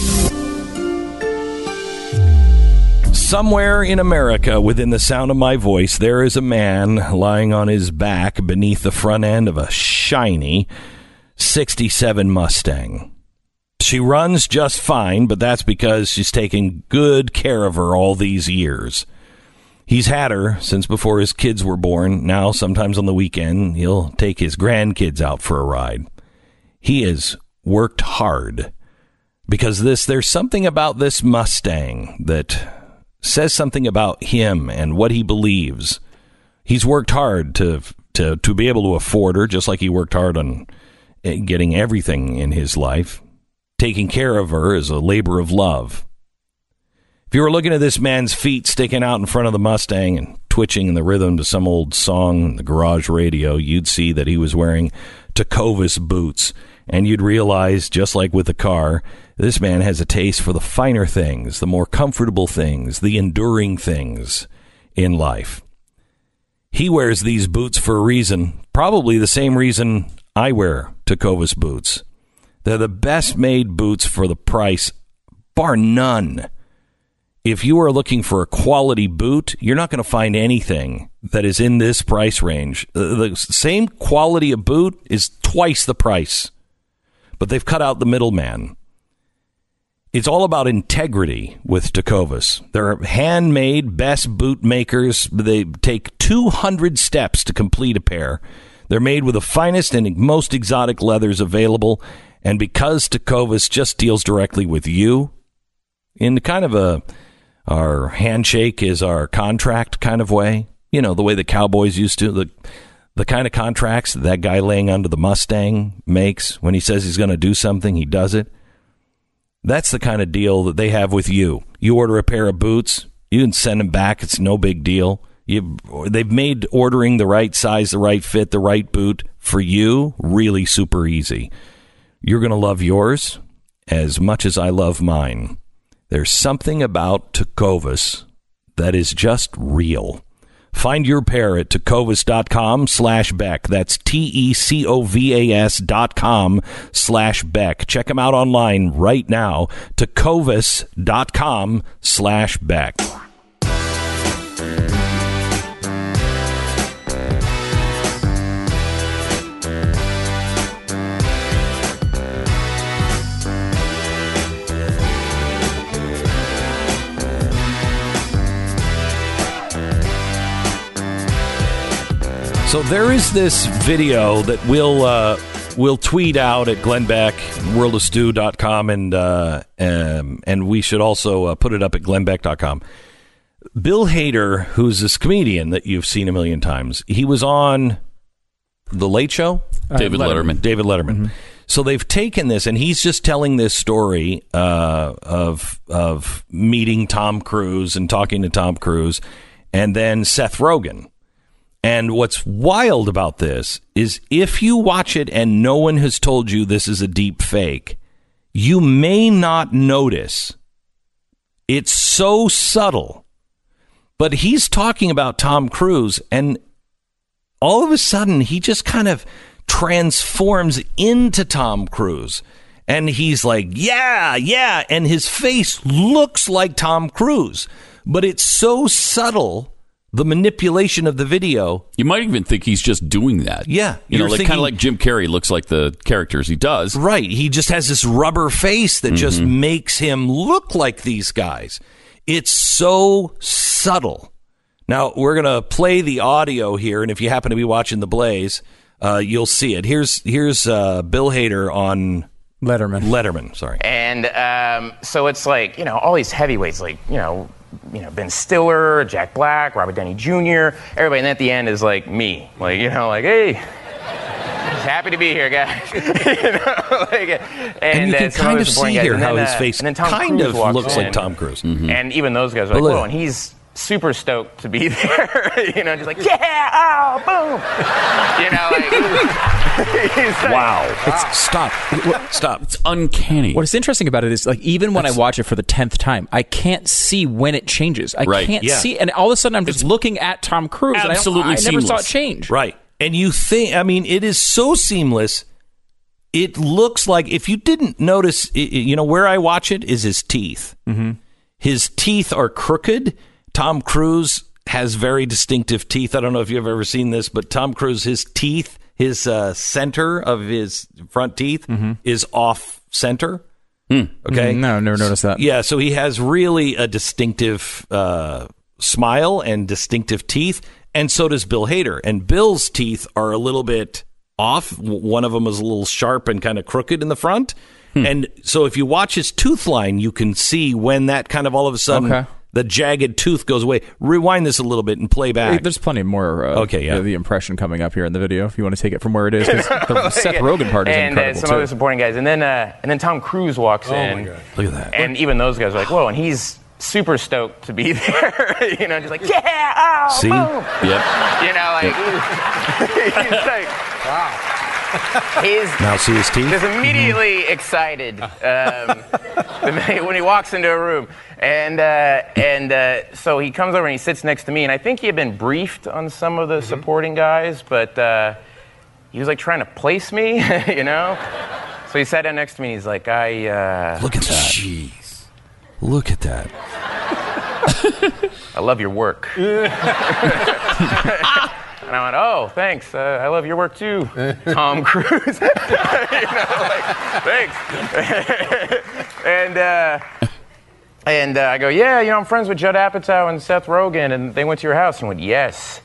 Somewhere in America, within the sound of my voice, there is a man lying on his back beneath the front end of a shiny 67 Mustang. She runs just fine, but that's because she's taken good care of her all these years. He's had her since before his kids were born. Now, sometimes on the weekend, he'll take his grandkids out for a ride. He has worked hard Because there's something about this Mustang that says something about him and what he believes. He's worked hard to be able to afford her, just like he worked hard on getting everything in his life. Taking care of her is a labor of love. If you were looking at this man's feet sticking out in front of the Mustang and twitching in the rhythm to some old song in the garage radio, you'd see that he was wearing Tecovas boots. And you'd realize, just like with the car, this man has a taste for the finer things, the more comfortable things, the enduring things in life. He wears these boots for a reason, probably the same reason I wear Tecovas boots. They're the best made boots for the price, bar none. If you are looking for a quality boot, you're not going to find anything that is in this price range. The same quality of boot is twice the price, but they've cut out the middleman. It's all about integrity with Tecovas. They're handmade, best boot makers. They take 200 steps to complete a pair. They're made with the finest and most exotic leathers available. And because Tecovas just deals directly with you, in kind of our handshake is our contract kind of way, you know, the way the cowboys used to, the kind of contracts that guy laying under the Mustang makes. When he says he's going to do something, he does it. That's the kind of deal that they have with you. You order a pair of boots, you can send them back. It's no big deal. They've made ordering the right size, the right fit, the right boot for you really super easy. You're going to love yours as much as I love mine. There's something about Tecovas that is just real. Find your pair at tecovas.com/Beck. That's TECOVAS.com/Beck. Check them out online right now. tecovas.com/Beck. So there is this video that we'll tweet out at Glenn Beck, worldofstew.com, and we should also put it up at glennbeck.com. Bill Hader, who's this comedian that you've seen a million times, he was on The Late Show? David Letterman. David Letterman. Mm-hmm. So they've taken this, and he's just telling this story of meeting Tom Cruise and talking to Tom Cruise, and then Seth Rogen. And what's wild about this is if you watch it and no one has told you this is a deep fake, you may not notice. It's so subtle. But he's talking about Tom Cruise, and all of a sudden he just kind of transforms into Tom Cruise. And he's like, yeah. And his face looks like Tom Cruise. But it's so subtle, the manipulation of the video. You might even think he's just doing that. Yeah. You know, like kind of like Jim Carrey looks like the characters he does. Right. He just has this rubber face that just makes him look like these guys. It's so subtle. Now, we're going to play the audio here, and if you happen to be watching The Blaze, you'll see it. Here's Bill Hader on Letterman, sorry. And so it's like, you know, all these heavyweights, like, you know, Ben Stiller, Jack Black, Robert Downey Jr., everybody, and at the end is like me, like, you know, like, hey, just happy to be here, guys. You know, like, and you can kind of see here how his face kind of looks like Tom Cruise. Mm-hmm. And even those guys are like, whoa, and he's super stoked to be there, you know, just like, yeah, oh, boom, you know, like, wow. Stop. It's uncanny. What's interesting about it is, like, even when I watch it for the 10th time, I can't see when it changes. I can't see, and all of a sudden I'm just looking at Tom Cruise, absolutely and I never saw it change. Right. And you think, I mean, it is so seamless. It looks like, if you didn't notice, you know, where I watch it is his teeth. Mm-hmm. His teeth are crooked. Tom Cruise has very distinctive teeth. I don't know if you've ever seen this, but Tom Cruise, his teeth, his center of his front teeth is off center. Okay. No, never noticed that. Yeah. So he has really a distinctive smile and distinctive teeth. And so does Bill Hader. And Bill's teeth are a little bit off. One of them is a little sharp and kind of crooked in the front. And so if you watch his tooth line, you can see when that kind of all of a sudden the jagged tooth goes away. Rewind this a little bit and play back. There's plenty more the impression coming up here in the video if you want to take it from where it is. The Seth Rogen part is incredible, and some other supporting guys. And then Tom Cruise walks in. My God. Look at that. And even those guys are like, whoa, and he's super stoked to be there. Just like, yeah, oh, see? Boom. Yep. He's like, wow. He's now see his teeth? Just immediately excited when he walks into a room. And so he comes over and he sits next to me. And I think he had been briefed on some of the supporting guys, but he was like trying to place me, So he sat down next to me and he's like, Look at that. Jeez. Look at that. I love your work. And I went, oh, thanks. I love your work too, Tom Cruise. Thanks. And I go, yeah, I'm friends with Judd Apatow and Seth Rogen, and they went to your house. And went, yes.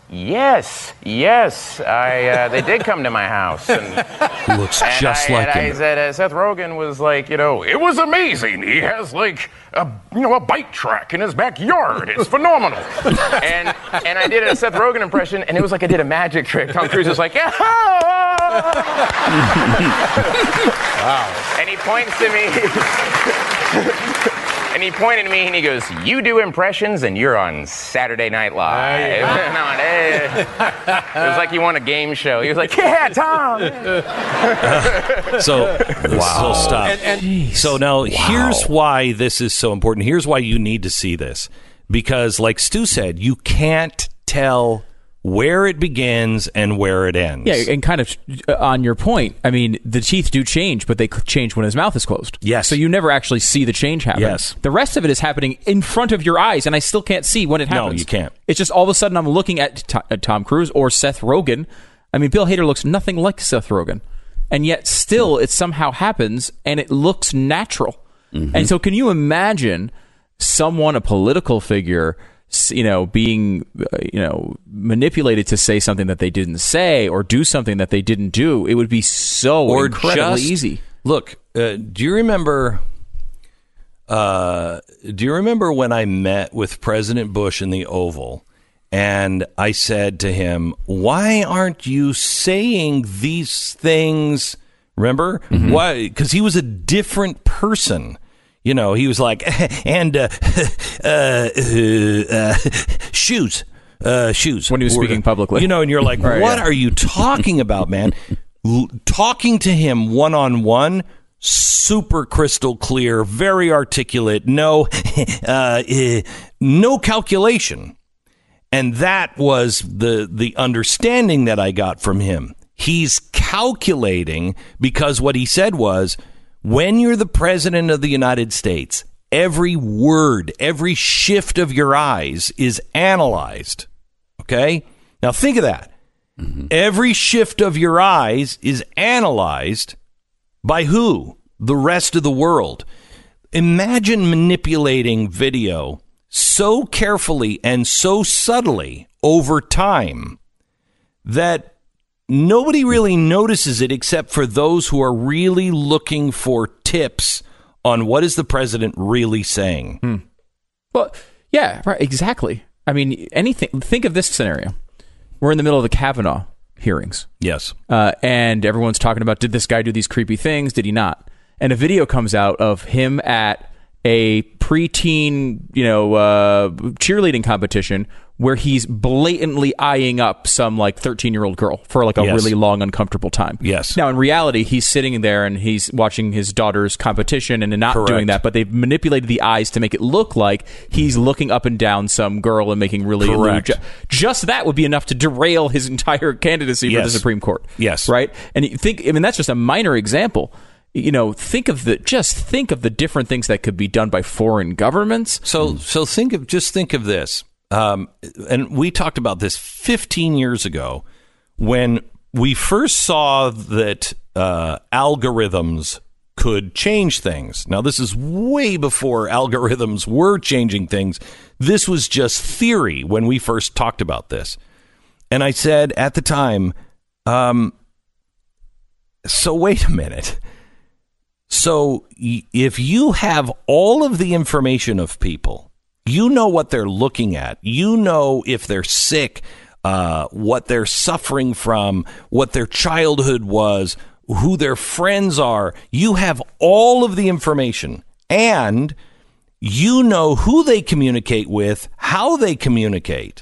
They did come to my house. And looks just like him. I said, Seth Rogen was like, it was amazing. He has like a bike track in his backyard. It's phenomenal. and I did a Seth Rogen impression, and it was like I did a magic trick. Tom Cruise was like, yeah. Wow. And he points to me. And he pointed at me and he goes, you do impressions and you're on Saturday Night Live. And I went, hey. It was like you won a game show. He was like, yeah, Tom. So stop. So now here's why this is so important. Here's why you need to see this. Because like Stu said, you can't tell where it begins and where it ends. Yeah, and kind of on your point, I mean, the teeth do change, but they change when his mouth is closed. Yes. So you never actually see the change happen. Yes. The rest of it is happening in front of your eyes, and I still can't see when it happens. No, you can't. It's just all of a sudden I'm looking at Tom Cruise or Seth Rogen. I mean, Bill Hader looks nothing like Seth Rogen, and yet still it somehow happens, and it looks natural. Mm-hmm. And so can you imagine someone, a political figure, being, manipulated to say something that they didn't say or do something that they didn't do? It would be so incredibly easy. Look, do you remember when I met with President Bush in the Oval and I said to him, why aren't you saying these things? Remember? Mm-hmm. Why? Because he was a different person. He was like, and shoes. When he was speaking publicly. And you're like, right, what are you talking about, man? Talking to him one-on-one, super crystal clear, very articulate, no calculation. And that was the understanding that I got from him. He's calculating because what he said was, when you're the president of the United States, every word, every shift of your eyes is analyzed. Okay? Now think of that. Mm-hmm. Every shift of your eyes is analyzed by who? The rest of the world. Imagine manipulating video so carefully and so subtly over time that nobody really notices it except for those who are really looking for tips on what is the president really saying. Well, yeah, right, exactly. I mean, think of this scenario. We're in the middle of the Kavanaugh hearings. Yes. And everyone's talking about, did this guy do these creepy things? Did he not? And a video comes out of him at a preteen, cheerleading competition where he's blatantly eyeing up some like 13-year-old girl for like a really long, uncomfortable time. Yes. Now, in reality, he's sitting there and he's watching his daughter's competition and not doing that, but they've manipulated the eyes to make it look like he's looking up and down some girl and making really lewd. Just that would be enough to derail his entire candidacy for the Supreme Court. Yes. Right? And that's just a minor example. Think of the different things that could be done by foreign governments. So think of this. And we talked about this 15 years ago when we first saw that algorithms could change things. Now, this is way before algorithms were changing things. This was just theory when we first talked about this. And I said at the time, so wait a minute. So if you have all of the information of people, you know what they're looking at, you know if they're sick, what they're suffering from, what their childhood was, who their friends are. You have all of the information, and you know who they communicate with, how they communicate.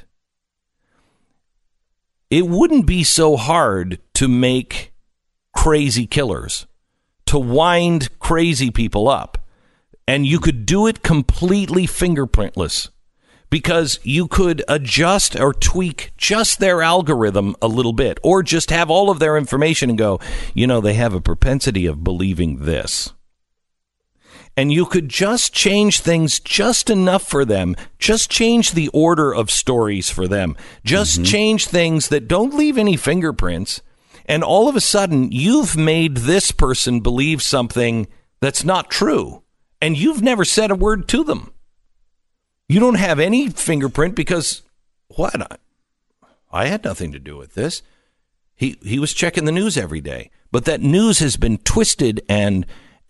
It wouldn't be so hard to make crazy killers, to wind crazy people up. And you could do it completely fingerprintless, because you could adjust or tweak just their algorithm a little bit, or just have all of their information and go, they have a propensity of believing this. And you could just change things just enough for them, just change the order of stories for them, just change things that don't leave any fingerprints. And all of a sudden, you've made this person believe something that's not true. And you've never said a word to them. You don't have any fingerprint because, what? I had nothing to do with this. He was checking the news every day. But that news has been twisted and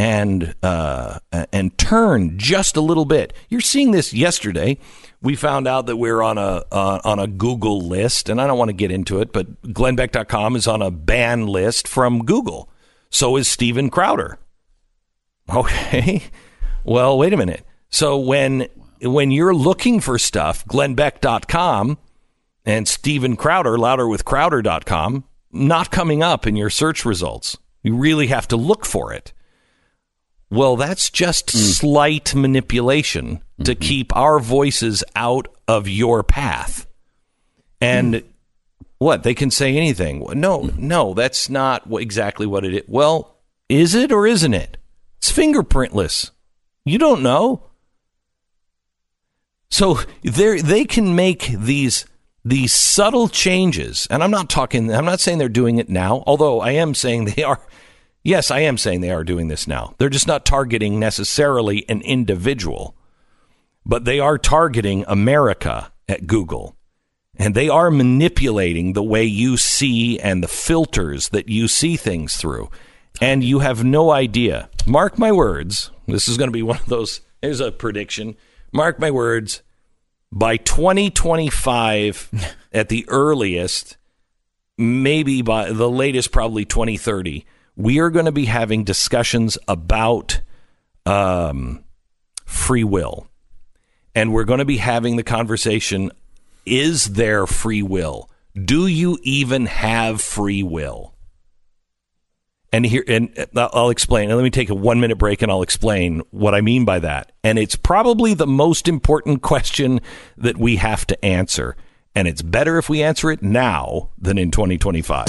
turned just a little bit. You're seeing this yesterday. We found out that we're on a Google list, and I don't want to get into it, but GlennBeck.com is on a ban list from Google. So is Steven Crowder. Okay. Well, wait a minute. So when you're looking for stuff, GlennBeck.com and Steven Crowder, louderwithcrowder.com, not coming up in your search results. You really have to look for it. Well, that's just slight manipulation to keep our voices out of your path. And what? They can say anything. No, that's not exactly what it is. Well, is it or isn't it? It's fingerprintless. You don't know. So they can make these subtle changes. And I'm not saying they're doing it now, although I am saying they are. Yes, I am saying they are doing this now. They're just not targeting necessarily an individual, but they are targeting America at Google. And they are manipulating the way you see and the filters that you see things through. And you have no idea. Mark my words. This is going to be one of those. Here's a prediction. Mark my words. By 2025, at the earliest, maybe by the latest, probably 2030, we are going to be having discussions about free will. And we're going to be having the conversation, is there free will? Do you even have free will? And I'll explain. And let me take a 1-minute break and I'll explain what I mean by that. And it's probably the most important question that we have to answer. And it's better if we answer it now than in 2025.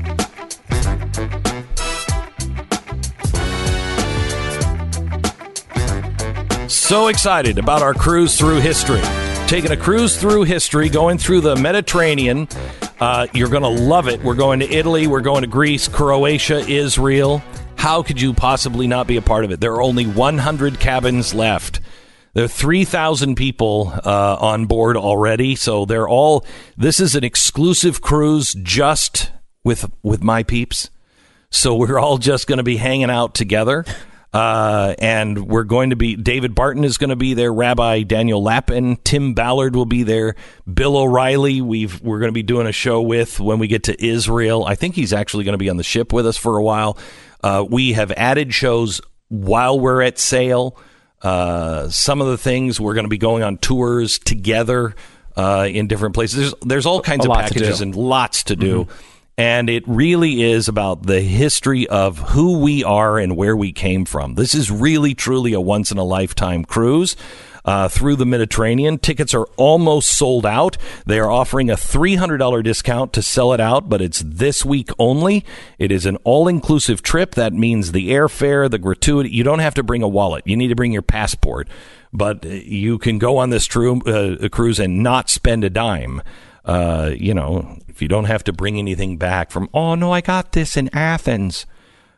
So excited about our cruise through history. Taking a cruise through history, going through the Mediterranean. You're going to love it. We're going to Italy. We're going to Greece, Croatia, Israel. How could you possibly not be a part of it? There are only 100 cabins left. There are 3,000 people on board already. So this is an exclusive cruise just with my peeps. So we're all just going to be hanging out together. And we're going to be, David Barton is going to be there, Rabbi Daniel Lapin, Tim Ballard will be there, Bill O'Reilly we're going to be doing a show with when we get to Israel. I think he's actually going to be on the ship with us for a while. We have added shows while we're at sail. Some of the things we're going to be going on tours together in different places. There's all kinds of packages and lots to do. Mm-hmm. And it really is about the history of who we are and where we came from. This is really, truly a once-in-a-lifetime cruise through the Mediterranean. Tickets are almost sold out. They are offering a $300 discount to sell it out, but it's this week only. It is an all-inclusive trip. That means the airfare, the gratuity. You don't have to bring a wallet. You need to bring your passport. But you can go on this cruise and not spend a dime. If you don't have to bring anything back from, oh, no, I got this in Athens.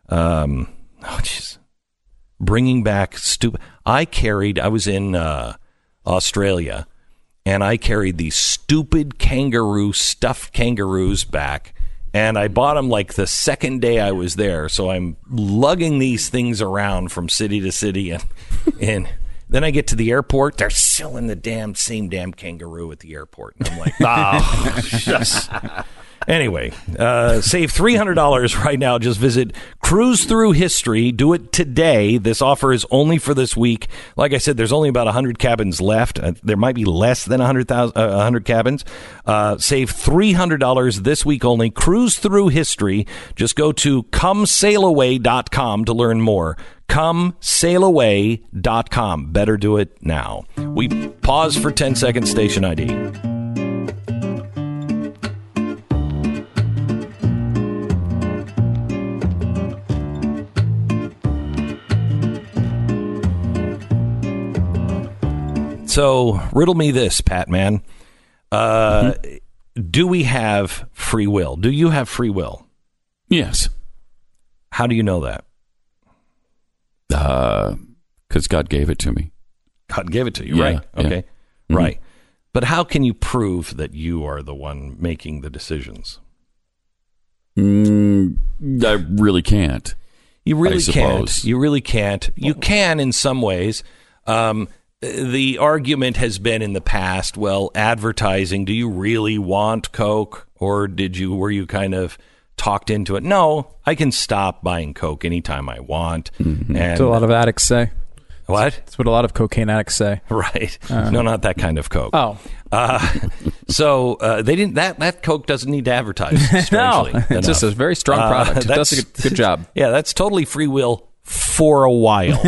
Bringing back stupid. I was in Australia, and I carried these stupid stuffed kangaroos back, And I bought them like the second day I was there. So I'm lugging these things around from city to city. And then I get to the airport. They're selling the same damn kangaroo at the airport. And I'm like, yes. Anyway, save $300 right now. Just visit Cruise Through History. Do it today. This offer is only for this week. Like I said, there's only about 100 cabins left. There might be less than 100 cabins. Save $300 this week only. Cruise Through History. Just go to ComeSailAway.com to learn more. ComeSailAway.com. Better do it now. We pause for 10-second station ID. So, riddle me this, Pat, man. Do we have free will? Do you have free will? Yes. How do you know that? Because God gave it to me. God gave it to you, right? Okay, right. But how can you prove that you are the one making the decisions? I really can't. You really can't. You really can't. You can in some ways. The argument has been in the past, well, advertising, do you really want Coke, or were you kind of talked into it? No, I can stop buying Coke anytime I want. Mm-hmm. That's what a lot of addicts say. What? That's what a lot of cocaine addicts say. Right. No, not that kind of Coke. Oh. So they didn't. That Coke doesn't need to advertise. Strangely no, it's just a very strong product. It does a good job. Yeah, that's totally free will for a while.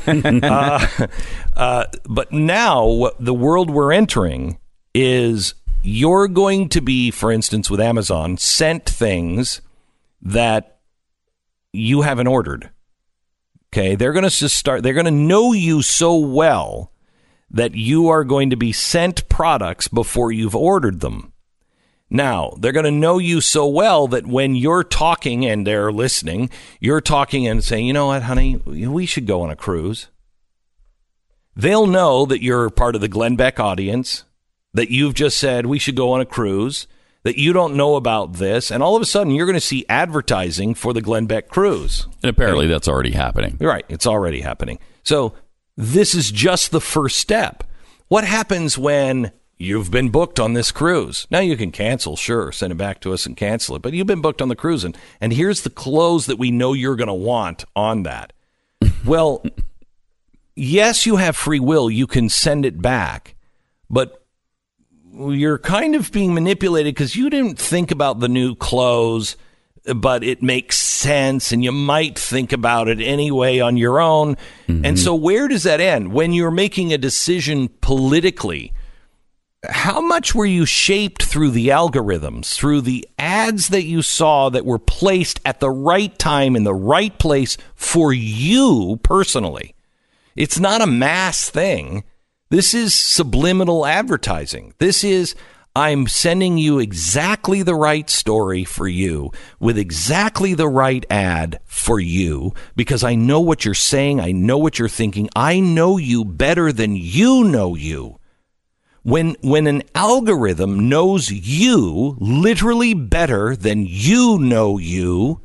But now the world we're entering is you're going to be, for instance, with Amazon, sent things that you haven't ordered. Okay, they're going to know you so well that you are going to be sent products before you've ordered them. Now, they're going to know you so well that when you're talking and they're listening, you're talking and saying, you know what, honey, we should go on a cruise. They'll know that you're part of the Glenn Beck audience, that you've just said we should go on a cruise, that you don't know about this, and all of a sudden you're going to see advertising for the Glenn Beck cruise. And apparently that's already happening. Right, it's already happening. So this is just the first step. What happens when you've been booked on this cruise? Now you can cancel, sure, send it back to us and cancel it, but you've been booked on the cruise, and here's the clothes that we know you're going to want on that. Well, yes, you have free will. You can send it back, but you're kind of being manipulated because you didn't think about the new clothes, but it makes sense, and you might think about it anyway on your own. Mm-hmm. And so where does that end? When you're making a decision politically, how much were you shaped through the algorithms, through the ads that you saw that were placed at the right time in the right place for you personally? It's not a mass thing. This is subliminal advertising. This is, I'm sending you exactly the right story for you with exactly the right ad for you because I know what you're saying. I know what you're thinking. I know you better than you know you. When an algorithm knows you literally better than you know you,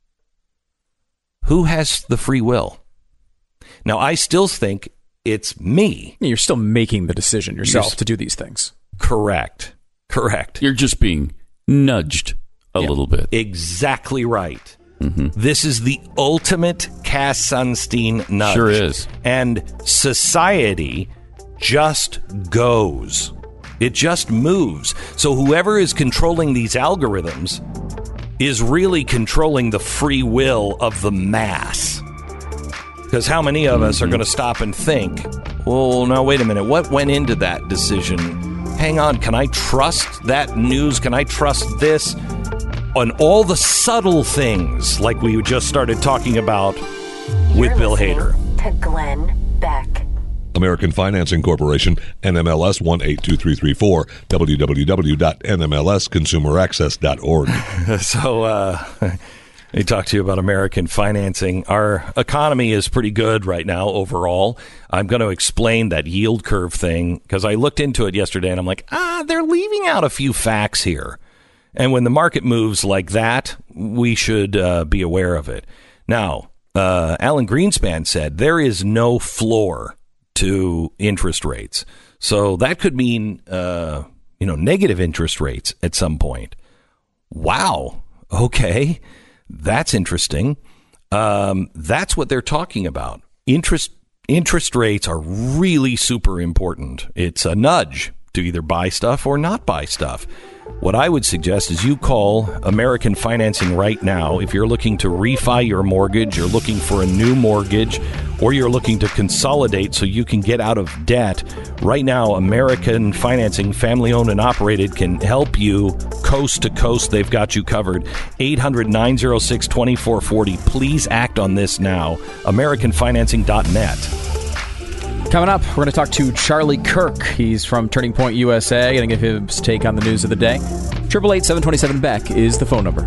who has the free will? Now, I still think it's me. You're still making the decision yourself to do these things. Correct. You're just being nudged a little bit. Exactly right. Mm-hmm. This is the ultimate Cass Sunstein nudge. Sure is. And society just goes. It just moves. So whoever is controlling these algorithms is really controlling the free will of the mass. Because how many of us are going to stop and think, well, now, wait a minute, what went into that decision? Hang on, can I trust that news? Can I trust this? On all the subtle things, like we just started talking about with Bill Hader. To Glenn Beck. American Financing Corporation, NMLS 182334, www.nmlsconsumeraccess.org. So, I talked to you about American financing. Our economy is pretty good right now overall. I'm going to explain that yield curve thing because I looked into it yesterday and I'm like, they're leaving out a few facts here. And when the market moves like that, we should be aware of it. Now, Alan Greenspan said there is no floor to interest rates. So that could mean, negative interest rates at some point. Wow. Okay. That's interesting. That's what they're talking about. Interest rates are really super important. It's a nudge to either buy stuff or not buy stuff. What I would suggest is you call American Financing right now. If you're looking to refi your mortgage, you're looking for a new mortgage, or you're looking to consolidate so you can get out of debt, right now American Financing, family-owned and operated, can help you coast to coast. They've got you covered. 800-906-2440. Please act on this now. AmericanFinancing.net. Coming up, we're going to talk to Charlie Kirk. He's from Turning Point USA. Going to give his take on the news of the day. 888-727-BECK is the phone number.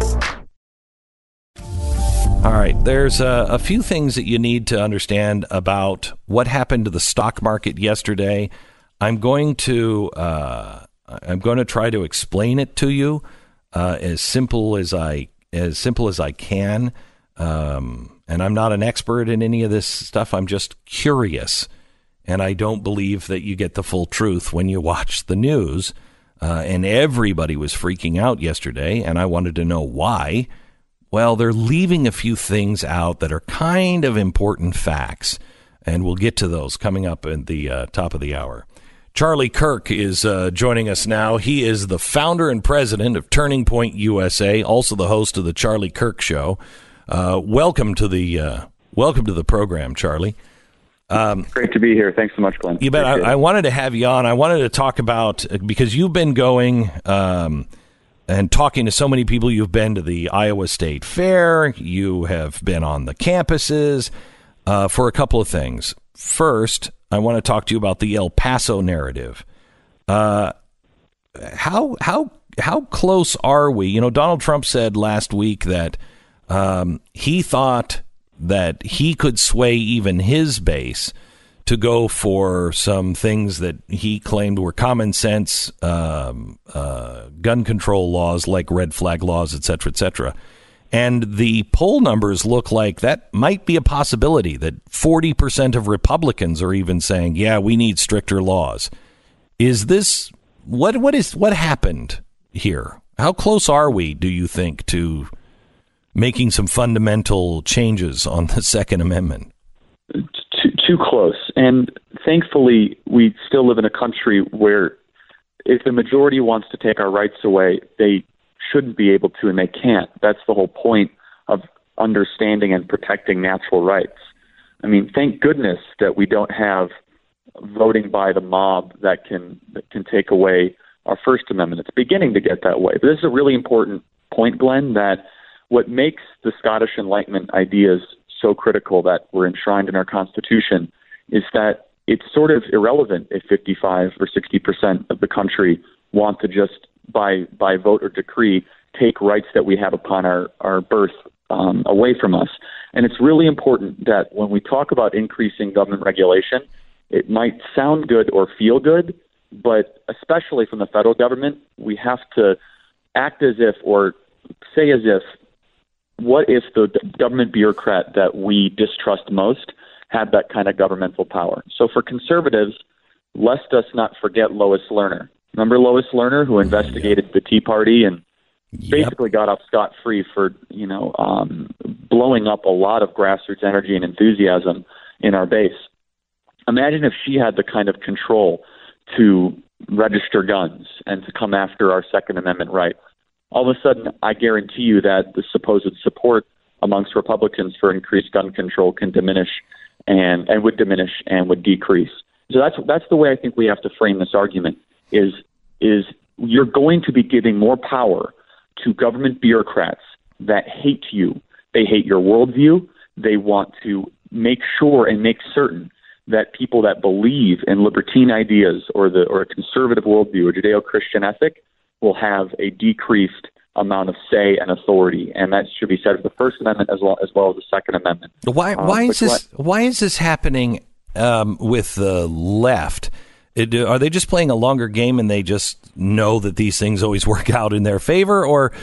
All right. There's a few things that you need to understand about what happened to the stock market yesterday. I'm going to try to explain it to you as simple as I can. And I'm not an expert in any of this stuff. I'm just curious. And I don't believe that you get the full truth when you watch the news. And everybody was freaking out yesterday, and I wanted to know why. Well, they're leaving a few things out that are kind of important facts, and we'll get to those coming up at the top of the hour. Charlie Kirk is joining us now. He is the founder and president of Turning Point USA, also the host of the Charlie Kirk Show. Welcome to the program, Charlie. Great to be here. Thanks so much, Glenn. You bet. I wanted to have you on. I wanted to talk about, because you've been going and talking to so many people. You've been to the Iowa State Fair. You have been on the campuses for a couple of things. First, I want to talk to you about the El Paso narrative. How close are we? You know, Donald Trump said last week that he thought that he could sway even his base to go for some things that he claimed were common sense gun control laws, like red flag laws, et cetera, et cetera. And the poll numbers look like that might be a possibility, that 40% of Republicans are even saying, yeah, we need stricter laws. Is this what happened here? How close are we, do you think, to making some fundamental changes on the Second Amendment? Too close. And thankfully, we still live in a country where if the majority wants to take our rights away, they shouldn't be able to, and they can't. That's the whole point of understanding and protecting natural rights. I mean, thank goodness that we don't have voting by the mob that can take away our First Amendment. It's beginning to get that way. But this is a really important point, Glenn, that what makes the Scottish Enlightenment ideas so critical that were enshrined in our Constitution is that it's sort of irrelevant if 55 or 60% of the country want to just, by vote or decree, take rights that we have upon our birth away from us. And it's really important that when we talk about increasing government regulation, it might sound good or feel good, but especially from the federal government, we have to act as if, or say as if, what if the government bureaucrat that we distrust most had that kind of governmental power? So for conservatives, lest us not forget Lois Lerner. Remember Lois Lerner, who investigated the Tea Party and basically got off scot-free for, blowing up a lot of grassroots energy and enthusiasm in our base. Imagine if she had the kind of control to register guns and to come after our Second Amendment rights. All of a sudden, I guarantee you that the supposed support amongst Republicans for increased gun control can diminish and would decrease. So that's the way I think we have to frame this argument is you're going to be giving more power to government bureaucats that hate you. They hate your worldview. They want to make sure and make certain that people that believe in libertine ideas or a conservative worldview or Judeo-Christian ethic will have a decreased amount of say and authority, and that should be said for the First Amendment as well as the Second Amendment. Why is this happening with the left? Are they just playing a longer game and they just know that these things always work out in their favor? Or,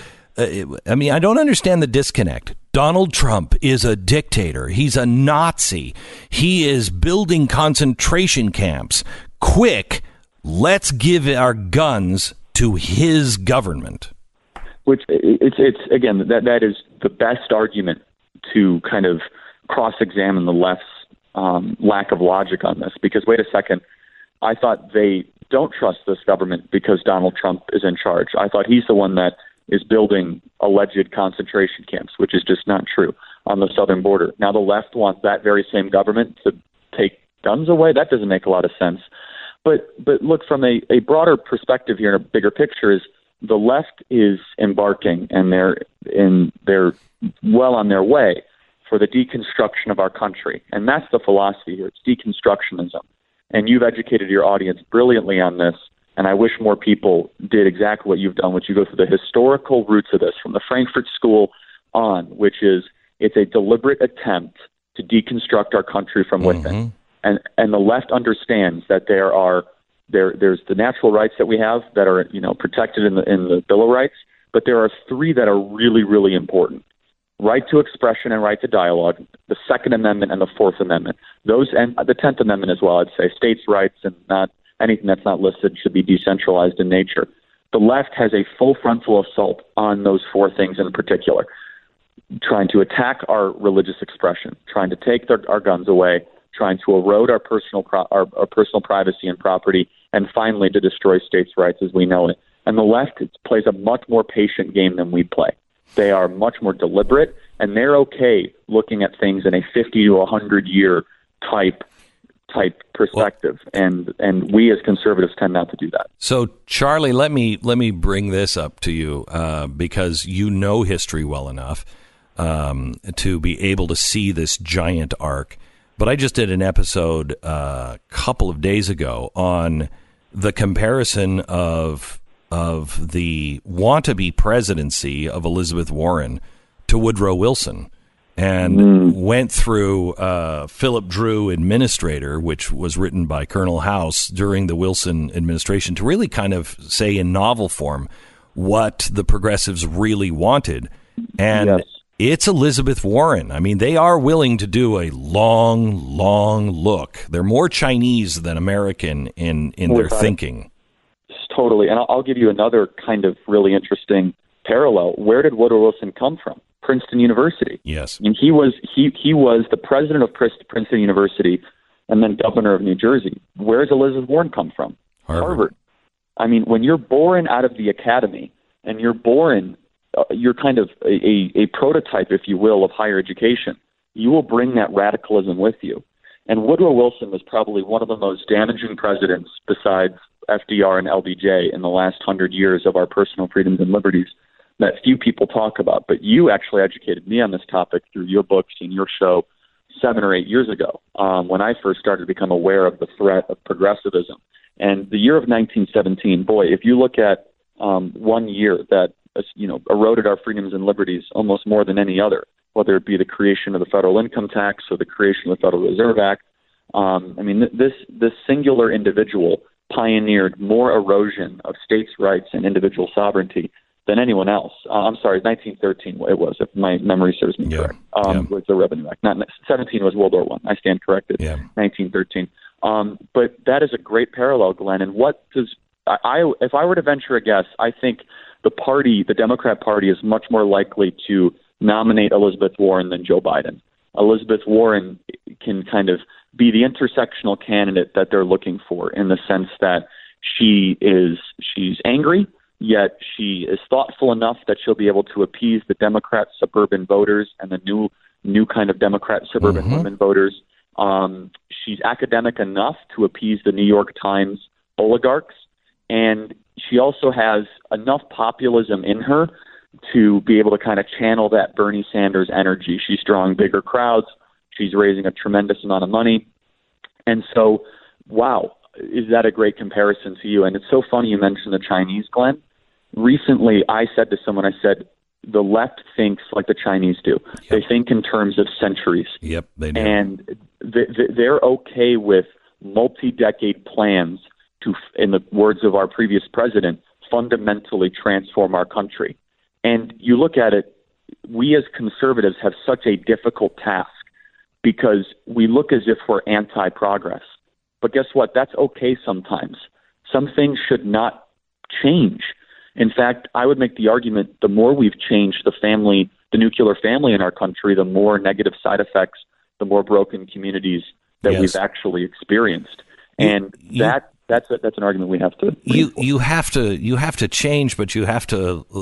I don't understand the disconnect. Donald Trump is a dictator. He's a Nazi. He is building concentration camps. Quick, let's give our guns to his government. Which it's again, that is the best argument to kind of cross-examine the left's lack of logic on this. Because wait a second, I thought they don't trust this government because Donald Trump is in charge. I thought he's the one that is building alleged concentration camps, which is just not true, on the southern border. Now the left wants that very same government to take guns away. That doesn't make a lot of sense. But look, from a broader perspective here, and a bigger picture, is the left is embarking, and they're well on their way for the deconstruction of our country. And that's the philosophy here. It's deconstructionism. And you've educated your audience brilliantly on this. And I wish more people did exactly what you've done, which you go through the historical roots of this from the Frankfurt School on, which is it's a deliberate attempt to deconstruct our country from within. And the left understands that there's the natural rights that we have that are protected in the Bill of Rights, but there are three that are really, really important: right to expression and right to dialogue, the Second Amendment and the Fourth Amendment. Those, and the 10th Amendment as well, I'd say. States' rights and not anything that's not listed should be decentralized in nature. The left has a full frontal assault on those four things in particular, trying to attack our religious expression, trying to take our guns away, trying to erode our personal privacy and property, and finally to destroy states' rights as we know it. And the left plays a much more patient game than we play. They are much more deliberate, and they're okay looking at things in a 50 to 100 year type perspective, and we as conservatives tend not to do that. So, Charlie, let me bring this up to you because you know history well enough to be able to see this giant arc. But I just did an episode a couple of days ago on the comparison of the want-to-be presidency of Elizabeth Warren to Woodrow Wilson, and went through Philip Drew Administrator, which was written by Colonel House during the Wilson administration, to really kind of say in novel form what the progressives really wanted. And it's Elizabeth Warren. I mean, they are willing to do a long look. They're more Chinese than American in their thinking. Totally. And I'll give you another kind of really interesting parallel. Where did Woodrow Wilson come from? Princeton University. Yes. And he was the president of Princeton University and then governor of New Jersey. Where does Elizabeth Warren come from? Harvard. I mean, when you're born out of the academy and you're kind of a prototype, if you will, of higher education, you will bring that radicalism with you. And Woodrow Wilson was probably one of the most damaging presidents besides FDR and LBJ in the last 100 years of our personal freedoms and liberties that few people talk about. But you actually educated me on this topic through your books and your show 7 or 8 years ago when I first started to become aware of the threat of progressivism. And the year of 1917, boy, if you look at 1 year that eroded our freedoms and liberties almost more than any other, whether it be the creation of the federal income tax or the creation of the Federal Reserve Act. This singular individual pioneered more erosion of states' rights and individual sovereignty than anyone else. I'm sorry, 1913 it was, if my memory serves me correct. Was the Revenue Act. Not 17 was World War I. I stand corrected. 1913. But that is a great parallel, Glenn. And what does if I were to venture a guess, I think the Democrat Party is much more likely to nominate Elizabeth Warren than Joe Biden. Elizabeth Warren can kind of be the intersectional candidate that they're looking for, in the sense that she's angry, yet she is thoughtful enough that she'll be able to appease the Democrat suburban voters and the new kind of Democrat suburban women voters. She's academic enough to appease the New York Times oligarchs, and she also has enough populism in her to be able to kind of channel that Bernie Sanders energy. She's drawing bigger crowds. She's raising a tremendous amount of money. And so, wow, is that a great comparison to you? And it's so funny you mentioned the Chinese, Glenn. Recently, I said to someone, the left thinks like the Chinese do. Yep. They think in terms of centuries. Yep, they do. And they're okay with multi-decade plans to, in the words of our previous president, fundamentally transform our country. And you look at it, we as conservatives have such a difficult task because we look as if we're anti-progress. But guess what? That's okay sometimes. Some things should not change. In fact, I would make the argument the more we've changed the nuclear family in our country, the more negative side effects, the more broken communities that we've actually experienced. And that's an argument we have to. You have to change, but you have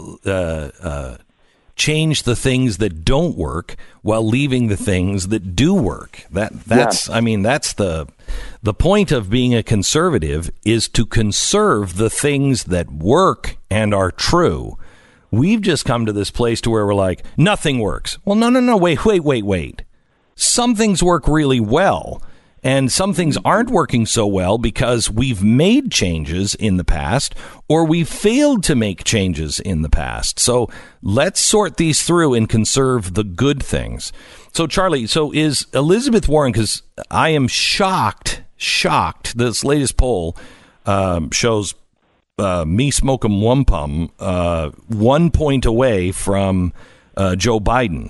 to change the things that don't work while leaving the things that do work. That's the point of being a conservative is to conserve the things that work and are true. We've just come to this place to where we're like, nothing works. Well, no, wait. Some things work really well. And some things aren't working so well because we've made changes in the past or we've failed to make changes in the past. So let's sort these through and conserve the good things. So, Charlie, is Elizabeth Warren, because I am shocked. This latest poll shows me smoking wampum 1 point away from Joe Biden.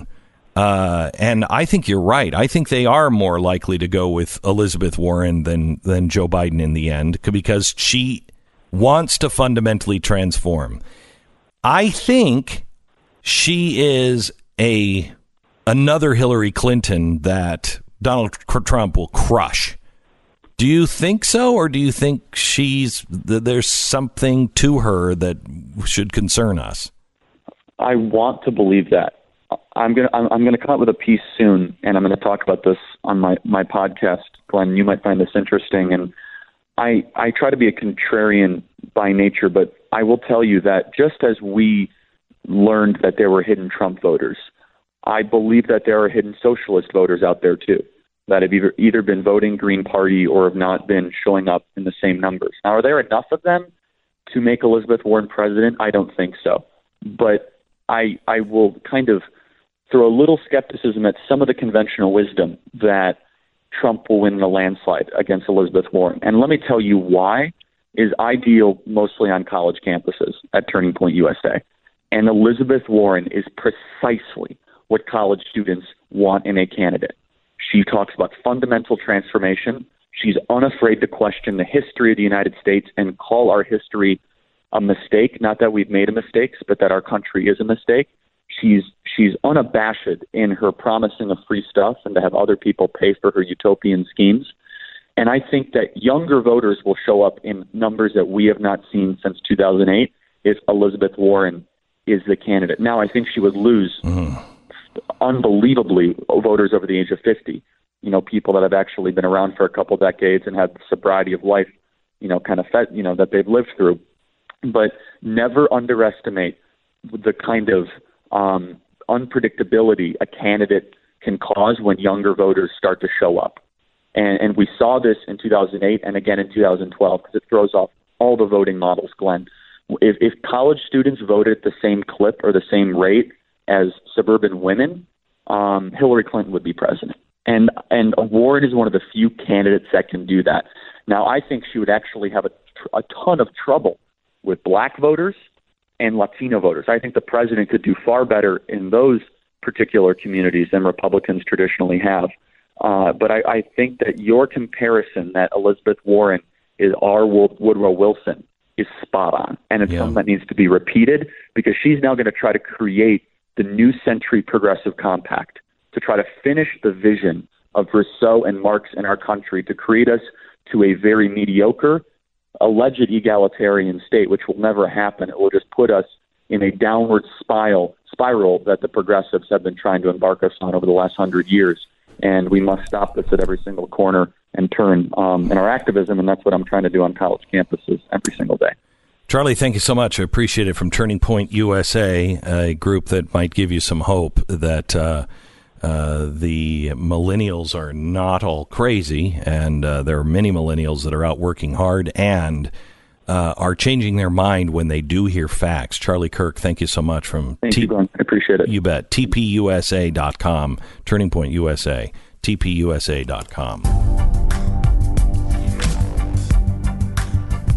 And I think you're right. I think they are more likely to go with Elizabeth Warren than Joe Biden in the end because she wants to fundamentally transform. I think she is another Hillary Clinton that Donald Trump will crush. Do you think so, or do you think there's something to her that should concern us? I want to believe that. I'm gonna come up with a piece soon, and I'm gonna talk about this on my podcast, Glenn. You might find this interesting, and I try to be a contrarian by nature, but I will tell you that just as we learned that there were hidden Trump voters, I believe that there are hidden socialist voters out there too that have either been voting Green Party or have not been showing up in the same numbers. Now, are there enough of them to make Elizabeth Warren president? I don't think so, but I will kind of throw a little skepticism at some of the conventional wisdom that Trump will win in a landslide against Elizabeth Warren. And let me tell you why is I deal mostly on college campuses at Turning Point USA. And Elizabeth Warren is precisely what college students want in a candidate. She talks about fundamental transformation. She's unafraid to question the history of the United States and call our history a mistake. Not that we've made a mistake, but that our country is a mistake. She's unabashed in her promising of free stuff and to have other people pay for her utopian schemes. And I think that younger voters will show up in numbers that we have not seen since 2008 if Elizabeth Warren is the candidate. Now, I think she would lose unbelievably voters over the age of 50, people that have actually been around for a couple decades and had the sobriety of life, that they've lived through. But never underestimate the kind of unpredictability a candidate can cause when younger voters start to show up. And we saw this in 2008 and again in 2012 because it throws off all the voting models, Glenn. If college students voted at the same clip or the same rate as suburban women, Hillary Clinton would be president. And Warren is one of the few candidates that can do that. Now, I think she would actually have a ton of trouble with black voters and Latino voters. I think the president could do far better in those particular communities than Republicans traditionally have. But I think that your comparison that Elizabeth Warren is our Woodrow Wilson is spot on. And it's something that needs to be repeated because she's now going to try to create the New Century Progressive Compact to try to finish the vision of Rousseau and Marx in our country to create us to a very mediocre, alleged egalitarian state, which will never happen. It will just put us in a downward spiral that the progressives have been trying to embark us on over the last 100 years. And we must stop this at every single corner and turn in our activism, and that's what I'm trying to do on college campuses every single day. Charlie, thank you so much. I appreciate it. From Turning Point USA, a group that might give you some hope that the millennials are not all crazy, and there are many millennials that are out working hard and are changing their mind when they do hear facts. Charlie Kirk, thank you so much. Thank you, Glenn. I appreciate it. You bet. TPUSA.com, Turning Point USA, TPUSA.com.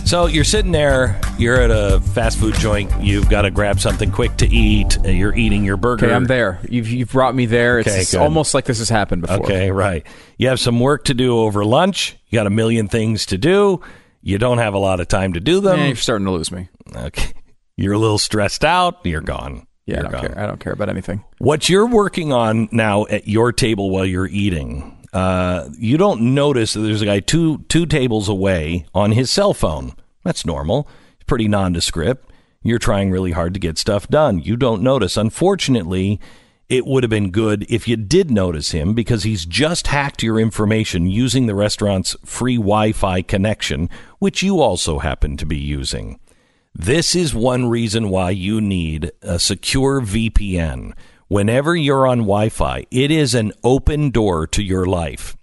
So you're sitting there, you're at a fast food joint, you've got to grab something quick to eat, you're eating your burger. Okay, I'm there. You've brought me there. It's almost like this has happened before. Okay, right. You have some work to do over lunch, you got a million things to do, you don't have a lot of time to do them. You're starting to lose me. Okay. You're a little stressed out, you're gone. Yeah, I don't care about anything. What you're working on now at your table while you're eating, you don't notice that there's a guy two tables away on his cell phone. That's normal. It's pretty nondescript. You're trying really hard to get stuff done. You don't notice. Unfortunately, it would have been good if you did notice him because he's just hacked your information using the restaurant's free Wi-Fi connection, which you also happen to be using. This is one reason why you need a secure VPN. Whenever you're on Wi-Fi, it is an open door to your life.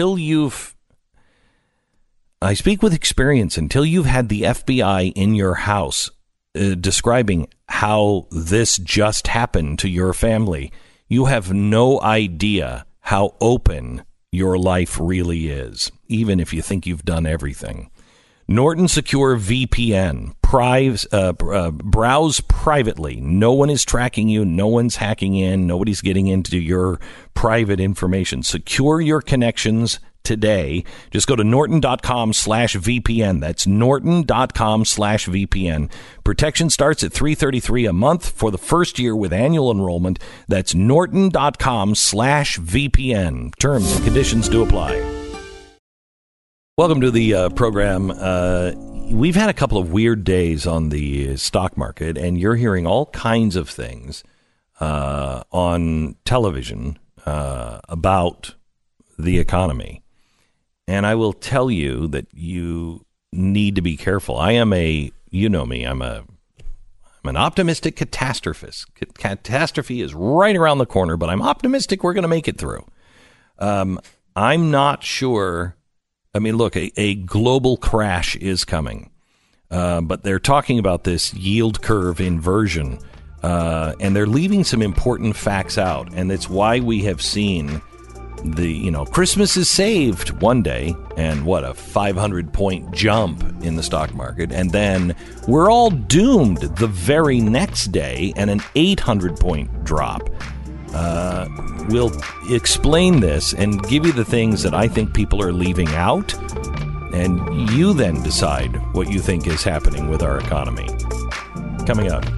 I speak with experience, until you've had the FBI in your house describing how this just happened to your family, you have no idea how open your life really is, even if you think you've done everything. Norton Secure VPN. Browse privately. No one is tracking you. No one's hacking in. Nobody's getting into your private information. Secure your connections today. Just go to norton.com/VPN. That's norton.com/VPN. Protection starts at $333 a month for the first year with annual enrollment. That's norton.com/VPN. Terms and conditions do apply. Welcome to the program. We've had a couple of weird days on the stock market, and you're hearing all kinds of things on television about the economy. And I will tell you that you need to be careful. I am you know me, I'm an optimistic catastrophist. Catastrophe is right around the corner, but I'm optimistic we're going to make it through. I'm not sure. I mean, look, a global crash is coming, but they're talking about this yield curve inversion, and they're leaving some important facts out, and it's why we have seen Christmas is saved one day, and what a 500-point jump in the stock market, and then we're all doomed the very next day, and an 800-point drop. We'll explain this and give you the things that I think people are leaving out, and you then decide what you think is happening with our economy. Coming up.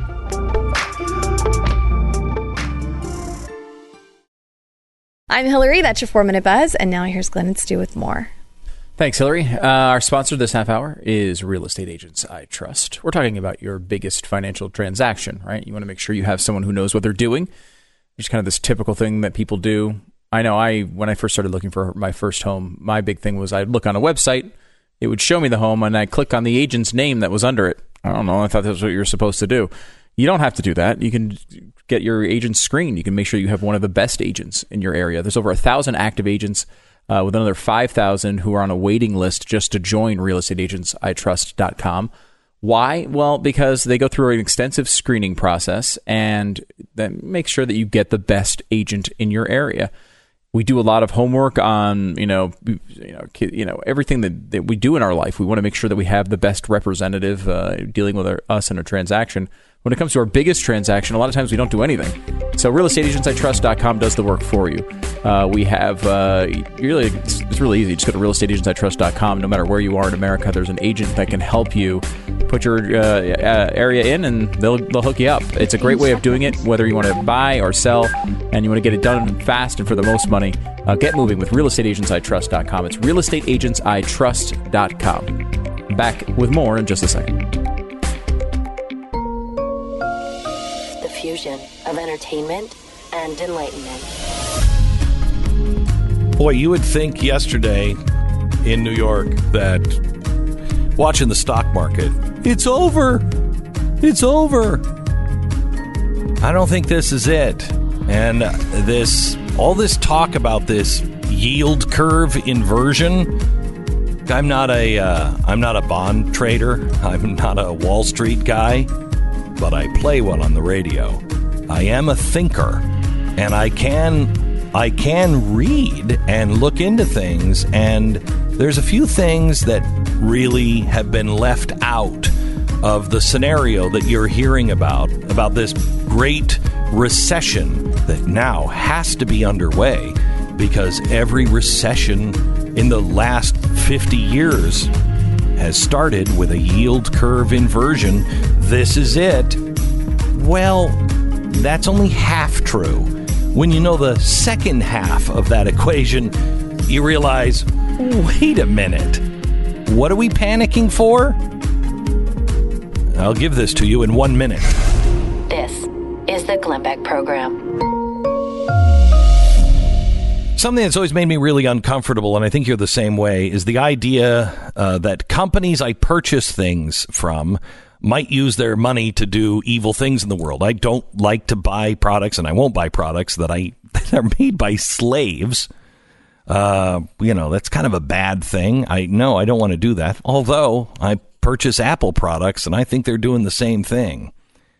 I'm Hillary. That's your 4-Minute Buzz. And now here's Glenn and Stu with more. Thanks, Hillary. Our sponsor this half hour is Real Estate Agents I Trust. We're talking about your biggest financial transaction, right? You want to make sure you have someone who knows what they're doing. It's kind of this typical thing that people do. I know when I first started looking for my first home, my big thing was I'd look on a website, it would show me the home, and I'd click on the agent's name that was under it. I don't know. I thought that was what you were supposed to do. You don't have to do that. You can get your agent screened. You can make sure you have one of the best agents in your area. There's over 1,000 active agents with another 5,000 who are on a waiting list just to join realestateagentsitrust.com. Why? Well, because they go through an extensive screening process and then make sure that you get the best agent in your area. We do a lot of homework on, everything that we do in our life. We want to make sure that we have the best representative dealing with us in a transaction. When it comes to our biggest transaction, a lot of times we don't do anything. So realestateagentsitrust.com does the work for you. We have, it's really easy. Just go to realestateagentsitrust.com. No matter where you are in America, there's an agent that can help you put your area in, and they'll hook you up. It's a great way of doing it, whether you want to buy or sell, and you want to get it done fast and for the most money. Get moving with realestateagentsitrust.com. It's realestateagentsitrust.com. Back with more in just a second. Fusion of entertainment and enlightenment. Boy, you would think yesterday in New York that watching the stock market, it's over. It's over. I don't think this is it. And all this talk about this yield curve inversion. I'm not a bond trader. I'm not a Wall Street guy. But I play one on the radio. I am a thinker, and I can read and look into things, and there's a few things that really have been left out of the scenario that you're hearing about this great recession that now has to be underway, because every recession in the last 50 years has started with a yield curve inversion. This is it. Well, that's only half true. When you know the second half of that equation, you realize, wait a minute, what are we panicking for? I'll give this to you in 1 minute. This is the Glenn Beck Program. Something that's always made me really uncomfortable, and I think you're the same way, is the idea that companies I purchase things from might use their money to do evil things in the world. I don't like to buy products, and I won't buy products that are made by slaves. That's kind of a bad thing. I don't want to do that. Although I purchase Apple products, and I think they're doing the same thing.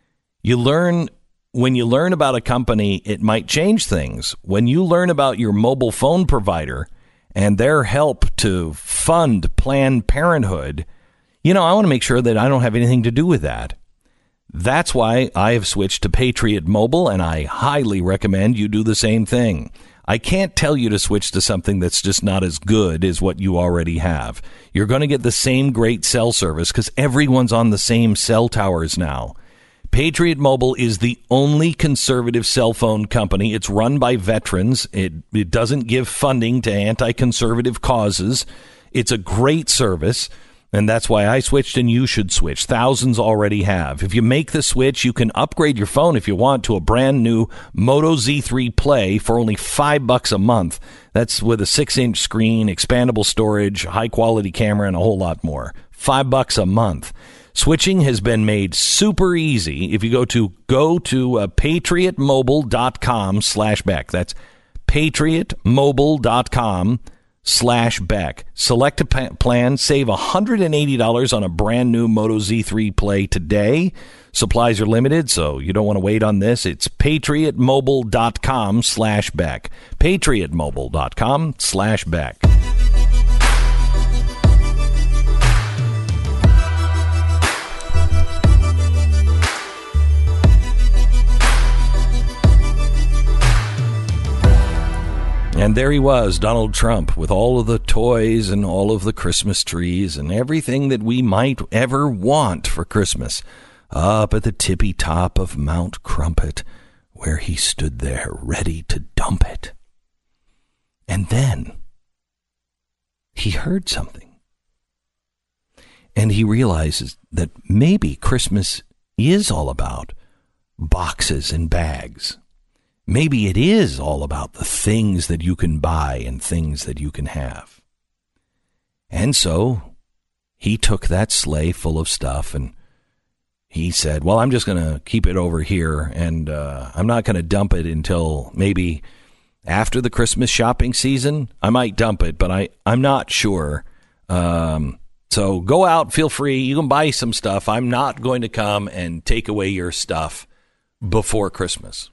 When you learn about a company, it might change things. When you learn about your mobile phone provider and their help to fund Planned Parenthood, I want to make sure that I don't have anything to do with that. That's why I have switched to Patriot Mobile, and I highly recommend you do the same thing. I can't tell you to switch to something that's just not as good as what you already have. You're going to get the same great cell service because everyone's on the same cell towers now. Patriot Mobile is the only conservative cell phone company. It's run by veterans. It doesn't give funding to anti-conservative causes. It's a great service, and that's why I switched, and you should switch. Thousands already have. If you make the switch, you can upgrade your phone if you want to a brand new Moto Z3 Play for only $5 a month. That's with a 6-inch screen, expandable storage, high-quality camera, and a whole lot more. $5 a month. Switching has been made super easy. If you go to patriotmobile.com/Beck. That's patriotmobile.com/Beck. Select a plan, save $180 on a brand new Moto Z3 Play today. Supplies are limited, so you don't want to wait on this. It's patriotmobile.com/Beck. patriotmobile.com/Beck. And there he was, Donald Trump, with all of the toys and all of the Christmas trees and everything that we might ever want for Christmas, up at the tippy top of Mount Crumpet, where he stood there ready to dump it. And then he heard something. And he realizes that maybe Christmas is all about boxes and bags. Maybe it is all about the things that you can buy and things that you can have. And so he took that sleigh full of stuff and he said, well, I'm just going to keep it over here, and I'm not going to dump it until maybe after the Christmas shopping season. I might dump it, but I'm not sure. So go out, feel free. You can buy some stuff. I'm not going to come and take away your stuff before Christmas.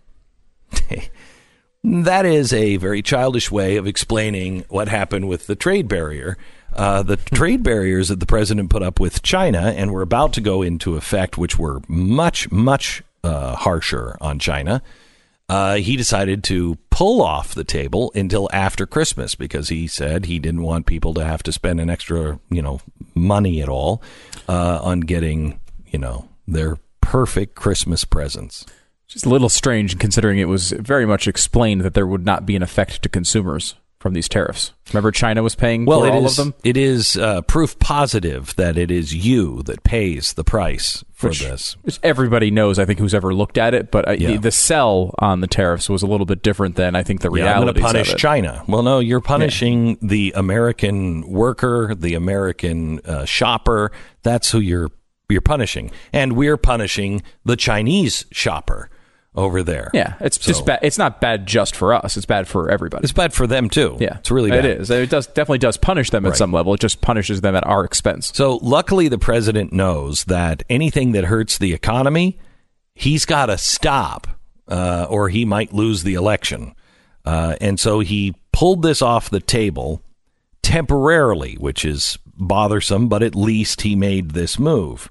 That is a very childish way of explaining what happened with the trade barrier. The trade barriers that the president put up with China and were about to go into effect, which were much, much harsher on China, he decided to pull off the table until after Christmas because he said he didn't want people to have to spend an extra, money at all on getting, their perfect Christmas presents. Just a little strange considering it was very much explained that there would not be an effect to consumers from these tariffs. Remember China was paying for all of them? It is proof positive that it is you that pays the price for this. Which everybody knows, I think, who's ever looked at it. But the sell on the tariffs was a little bit different than I think the reality. I'm going to punish China. Well, no, you're punishing the American worker, the American shopper. That's who you're punishing. And we're punishing the Chinese shopper over there. Yeah, it's just bad. It's not bad just for us. It's bad for everybody. It's bad for them too. Yeah, it's really bad. It is. It definitely does punish them at some level. It just punishes them at our expense. So luckily, the president knows that anything that hurts the economy, he's got to stop, or he might lose the election. And so he pulled this off the table temporarily, which is bothersome, but at least he made this move.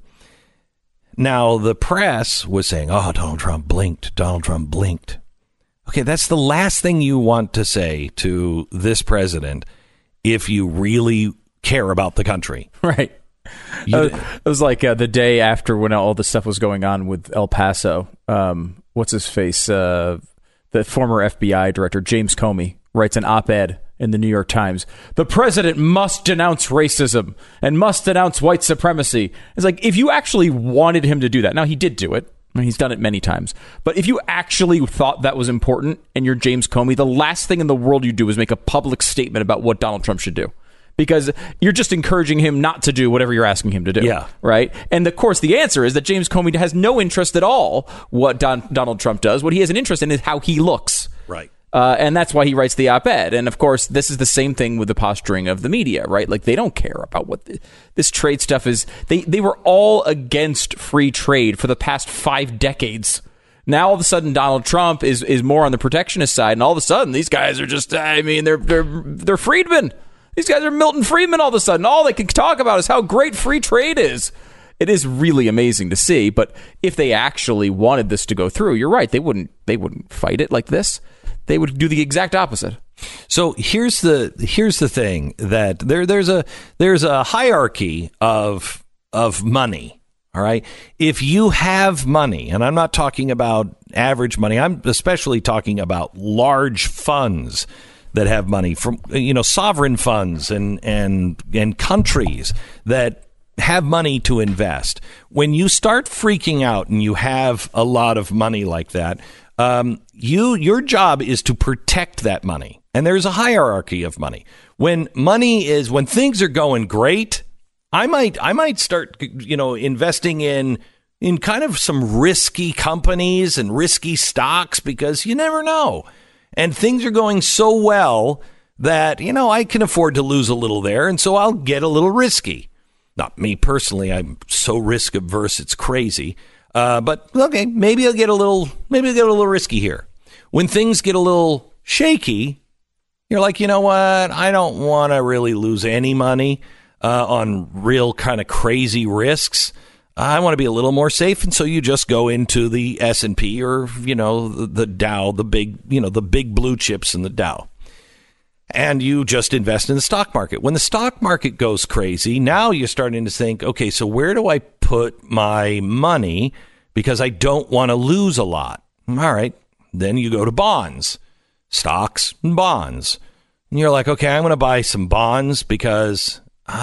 Now, the press was saying, oh, Donald Trump blinked. Donald Trump blinked. Okay, that's the last thing you want to say to this president if you really care about the country. Right. It was like the day after when all the stuff was going on with El Paso. What's his face? The former FBI director, James Comey, writes an op-ed in the New York Times. The president must denounce racism and must denounce white supremacy. It's like, if you actually wanted him to do that, now he did do it. I mean, he's done it many times. But if you actually thought that was important and you're James Comey, the last thing in the world you do is make a public statement about what Donald Trump should do. Because you're just encouraging him not to do whatever you're asking him to do. Yeah. Right? And of course, the answer is that James Comey has no interest at all what Donald Trump does. What he has an interest in is how he looks. Right. And that's why he writes the op-ed. And of course, this is the same thing with the posturing of the media, right? Like, they don't care about what this trade stuff is. They were all against free trade for the past 5 decades. Now, all of a sudden, Donald Trump is more on the protectionist side. And all of a sudden, these guys are just, I mean, they're freedmen. These guys are Milton Friedman all of a sudden. All they can talk about is how great free trade is. It is really amazing to see. But if they actually wanted this to go through, you're right. They wouldn't fight it like this. They would do the exact opposite. So here's the thing, that there's a hierarchy of money. All right. If you have money, and I'm not talking about average money, I'm especially talking about large funds that have money from, sovereign funds and countries that have money to invest. When you start freaking out and you have a lot of money like that, your job is to protect that money. And there's a hierarchy of money. When things are going great, I might start, investing in kind of some risky companies and risky stocks, because you never know. And things are going so well that, I can afford to lose a little there. And so I'll get a little risky. Not me personally. I'm so risk averse. It's crazy. But okay, maybe I'll get a little risky here. When things get a little shaky, you're like, you know what? I don't want to really lose any money on real kind of crazy risks. I want to be a little more safe, and so you just go into the S&P or the Dow, the big blue chips in the Dow, and you just invest in the stock market. When the stock market goes crazy, now you're starting to think, okay, so where do I put my money, because I don't want to lose a lot? All right, then you go to bonds, stocks and bonds, and you're like, okay, I'm going to buy some bonds because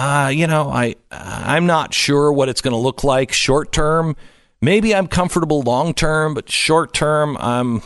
I'm not sure what it's going to look like short term. Maybe I'm comfortable long term, but short term, I'm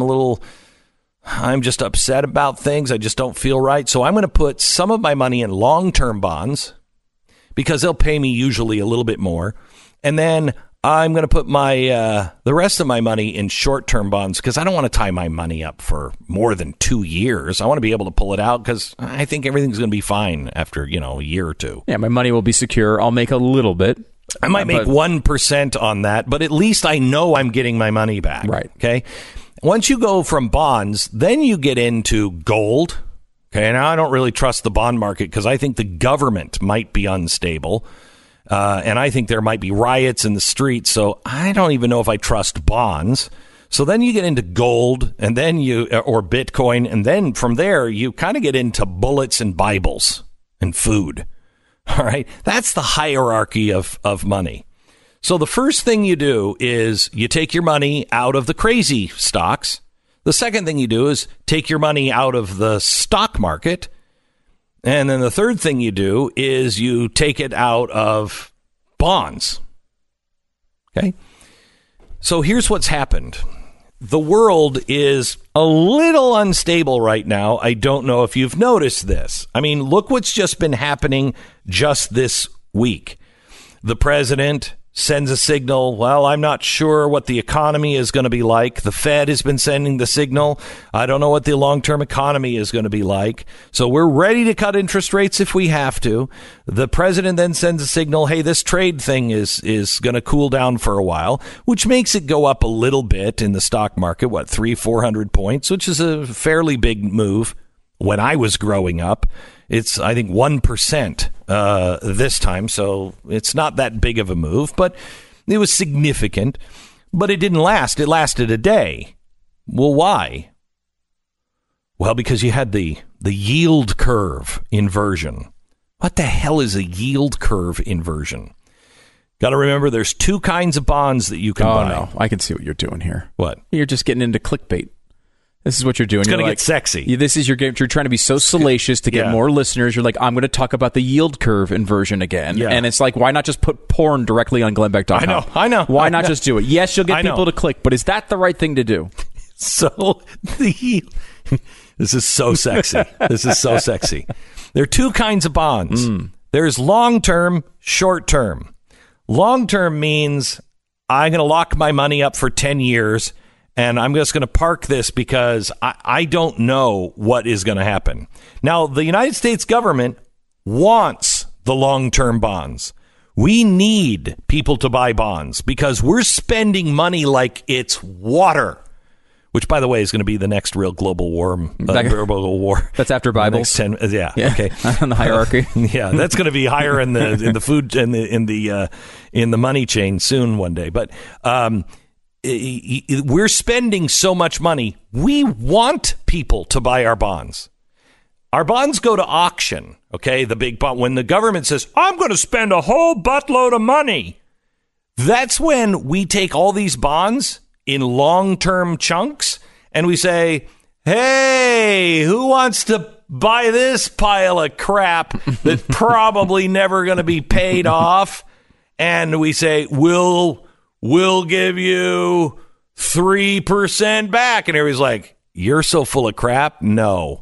just upset about things. I just don't feel right. So I'm going to put some of my money in long term bonds because they'll pay me usually a little bit more. And then I'm going to put the rest of my money in short term bonds because I don't want to tie my money up for more than 2 years. I want to be able to pull it out because I think everything's going to be fine after, a year or two. Yeah, my money will be secure. I'll make a little bit. I might make 1% on that, but at least I know I'm getting my money back. Right. Okay. Once you go from bonds, then you get into gold. Okay. Now I don't really trust the bond market because I think the government might be unstable. And I think there might be riots in the streets. So I don't even know if I trust bonds. So then you get into gold and then or Bitcoin. And then from there, you kind of get into bullets and Bibles and food. All right. That's the hierarchy of money. So the first thing you do is you take your money out of the crazy stocks. The second thing you do is take your money out of the stock market. And then the third thing you do is you take it out of bonds. Okay. So here's what's happened. The world is a little unstable right now. I don't know if you've noticed this. I mean, look what's just been happening just this week. The president sends a signal. Well, I'm not sure what the economy is going to be like. The Fed has been sending the signal. I don't know what the long-term economy is going to be like. So we're ready to cut interest rates if we have to. The president then sends a signal, hey, this trade thing is going to cool down for a while, which makes it go up a little bit in the stock market, 300-400 points, which is a fairly big move. When I was growing up, it's, I think, 1% this time, so it's not that big of a move, but it was significant. But it didn't last. It lasted a day. Well, why? Well, because you had the yield curve inversion. What the hell is a yield curve inversion? Got to remember, there's two kinds of bonds that you can buy. Oh, no. I can see what you're doing here. What? You're just getting into clickbait. This is what you're doing. It's going to get sexy. This is your game. You're trying to be so salacious to get more listeners. You're like, I'm going to talk about the yield curve inversion again. Yeah. And it's like, why not just put porn directly on GlennBeck.com? I know. Why not just do it? Yes, you'll get people to click, but is that the right thing to do? So, this is so sexy. This is so sexy. There are two kinds of bonds. There's long-term, short-term. Long-term means I'm going to lock my money up for 10 years, and I'm just going to park this because I don't know what is going to happen. Now, the United States government wants the long-term bonds. We need people to buy bonds because we're spending money like it's water, which, by the way, is going to be the next real global war. That's after Bibles. Yeah. Okay. On the hierarchy. Yeah, that's going to be higher in the food in the money chain soon one day. But we're spending so much money. We want people to buy our bonds. Our bonds go to auction. Okay, the big bond. When the government says, "I'm going to spend a whole buttload of money," that's when we take all these bonds in long-term chunks, and we say, hey, who wants to buy this pile of crap that's probably never going to be paid off? And we say, we'll give you 3% back. And everybody's like, you're so full of crap? No.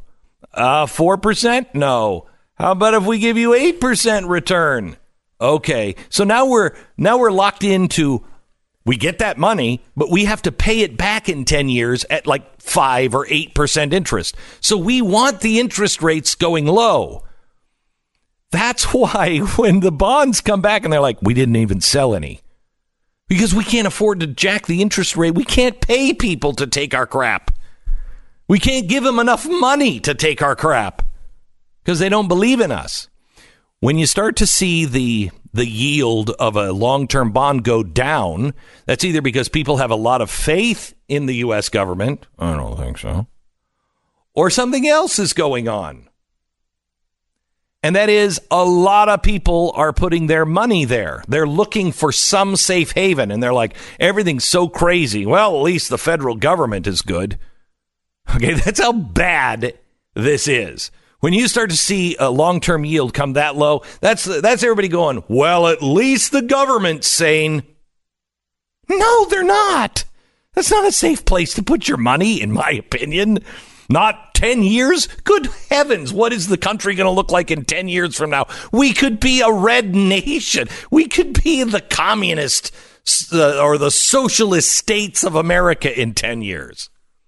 4%? No. How about if we give you 8% return? Okay. So now we're locked into, we get that money, but we have to pay it back in 10 years at like 5 or 8% interest. So we want the interest rates going low. That's why when the bonds come back and they're like, we didn't even sell any. Because we can't afford to jack the interest rate. We can't pay people to take our crap. We can't give them enough money to take our crap because they don't believe in us. When you start to see the yield of a long-term bond go down, that's either because people have a lot of faith in the U.S. government. I don't think so. Or something else is going on. And that is a lot of people are putting their money there. They're looking for some safe haven. And they're like, everything's so crazy. Well, at least the federal government is good. Okay, that's how bad this is. When you start to see a long-term yield come that low, that's everybody going, well, at least the government's sane. No, they're not. That's not a safe place to put your money, in my opinion. Not 10 years? Good heavens, what is the country going to look like in 10 years from now? We could be a red nation. We could be the communist or the socialist states of America in 10 years.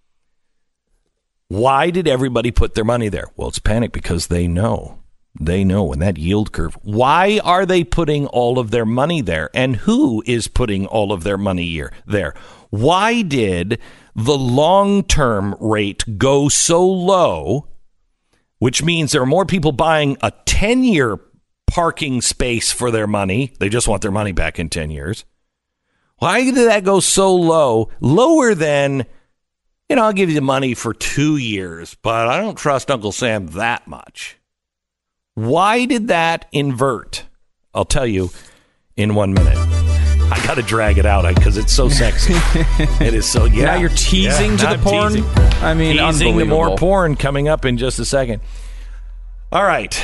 Why did everybody put their money there? Well, it's panic because they know. They know in that yield curve. Why are they putting all of their money there? And who is putting all of their money there? Why did the long-term rate go so low, which means there are more people buying a 10-year parking space for their money? They just want their money back in 10 years. Why did that go so low? Lower than, I'll give you the money for 2 years, but I don't trust Uncle Sam that much. Why did that invert? I'll tell you in 1 minute. I got to drag it out because it's so sexy. It is so, Now you're teasing to the porn? Teasing. I mean, teasing the more porn coming up in just a second. All right.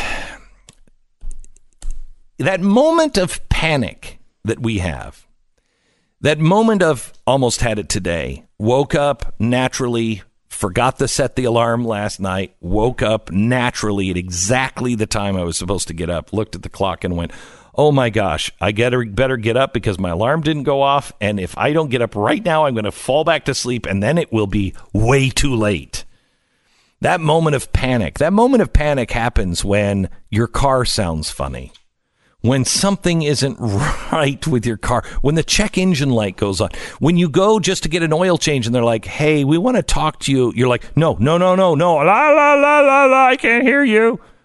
That moment of panic that we have, that moment of almost had it today, woke up naturally, forgot to set the alarm last night, woke up naturally at exactly the time I was supposed to get up, looked at the clock and went, oh my gosh, I better get up because my alarm didn't go off. And if I don't get up right now, I'm going to fall back to sleep and then it will be way too late. That moment of panic happens when your car sounds funny. When something isn't right with your car, when the check engine light goes on, when you go just to get an oil change and they're like, hey, we want to talk to you. You're like, no, la, la, la, la, la, I can't hear you.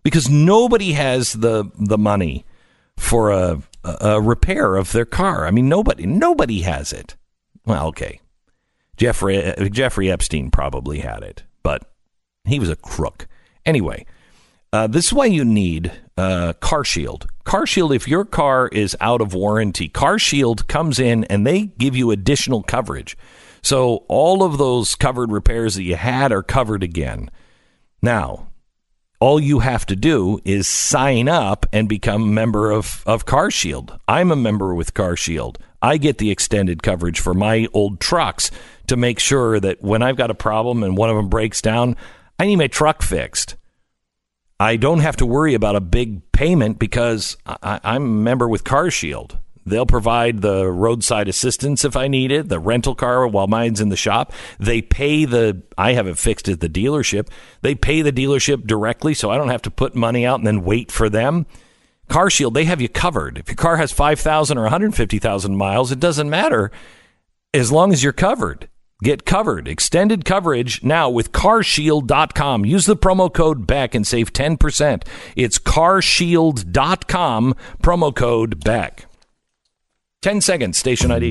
because nobody has the money for a repair of their car. I mean, nobody has it. Well, okay. Jeffrey Epstein probably had it, but he was a crook. Anyway, this is why you need CarShield. CarShield, if your car is out of warranty, CarShield comes in and they give you additional coverage. So all of those covered repairs that you had are covered again. Now, all you have to do is sign up and become a member of CarShield. I'm a member with CarShield. I get the extended coverage for my old trucks to make sure that when I've got a problem and one of them breaks down, I need my truck fixed. I don't have to worry about a big payment because I'm a member with CarShield. They'll provide the roadside assistance if I need it, the rental car while mine's in the shop. They pay I have it fixed at the dealership. They pay the dealership directly, so I don't have to put money out and then wait for them. CarShield, they have you covered. If your car has 5,000 or 150,000 miles, it doesn't matter as long as you're covered. Get covered. Extended coverage now with carshield.com. Use the promo code BECK and save 10%. It's carshield.com, promo code BECK. 10 seconds, station ID.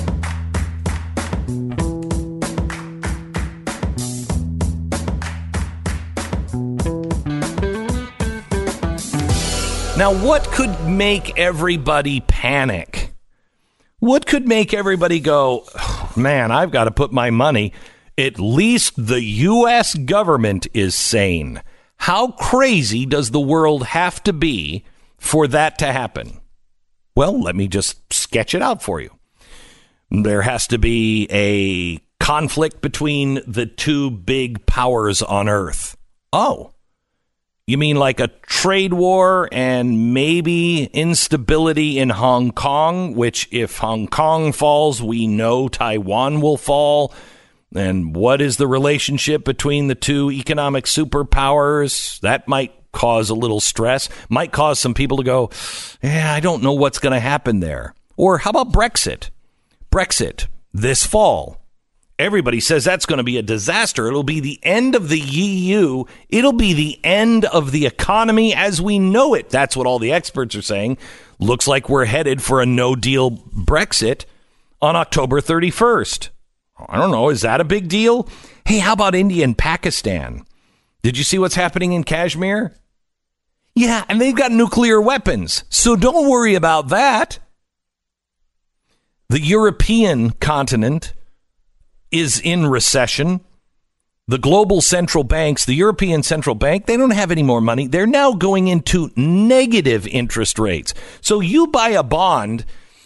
Now, what could make everybody panic? What could make everybody go, oh, man, I've got to put my money. At least the U.S. government is sane. How crazy does the world have to be for that to happen? Well, let me just sketch it out for you. There has to be a conflict between the two big powers on Earth. Oh, you mean like a trade war and maybe instability in Hong Kong, which if Hong Kong falls, we know Taiwan will fall. And what is the relationship between the two economic superpowers? That might cause a little stress, might cause some people to go, yeah, I don't know what's going to happen there. Or how about Brexit? Brexit this fall. Everybody says that's going to be a disaster. It'll be the end of the EU. It'll be the end of the economy as we know it. That's what all the experts are saying. Looks like we're headed for a no-deal Brexit on October 31st. I don't know. Is that a big deal? Hey, how about India and Pakistan? Did you see what's happening in Kashmir? Yeah, and they've got nuclear weapons, so don't worry about that. The European continent is in recession. The global central banks, the European Central Bank, they don't have any more money. They're now going into negative interest rates. So you buy a bond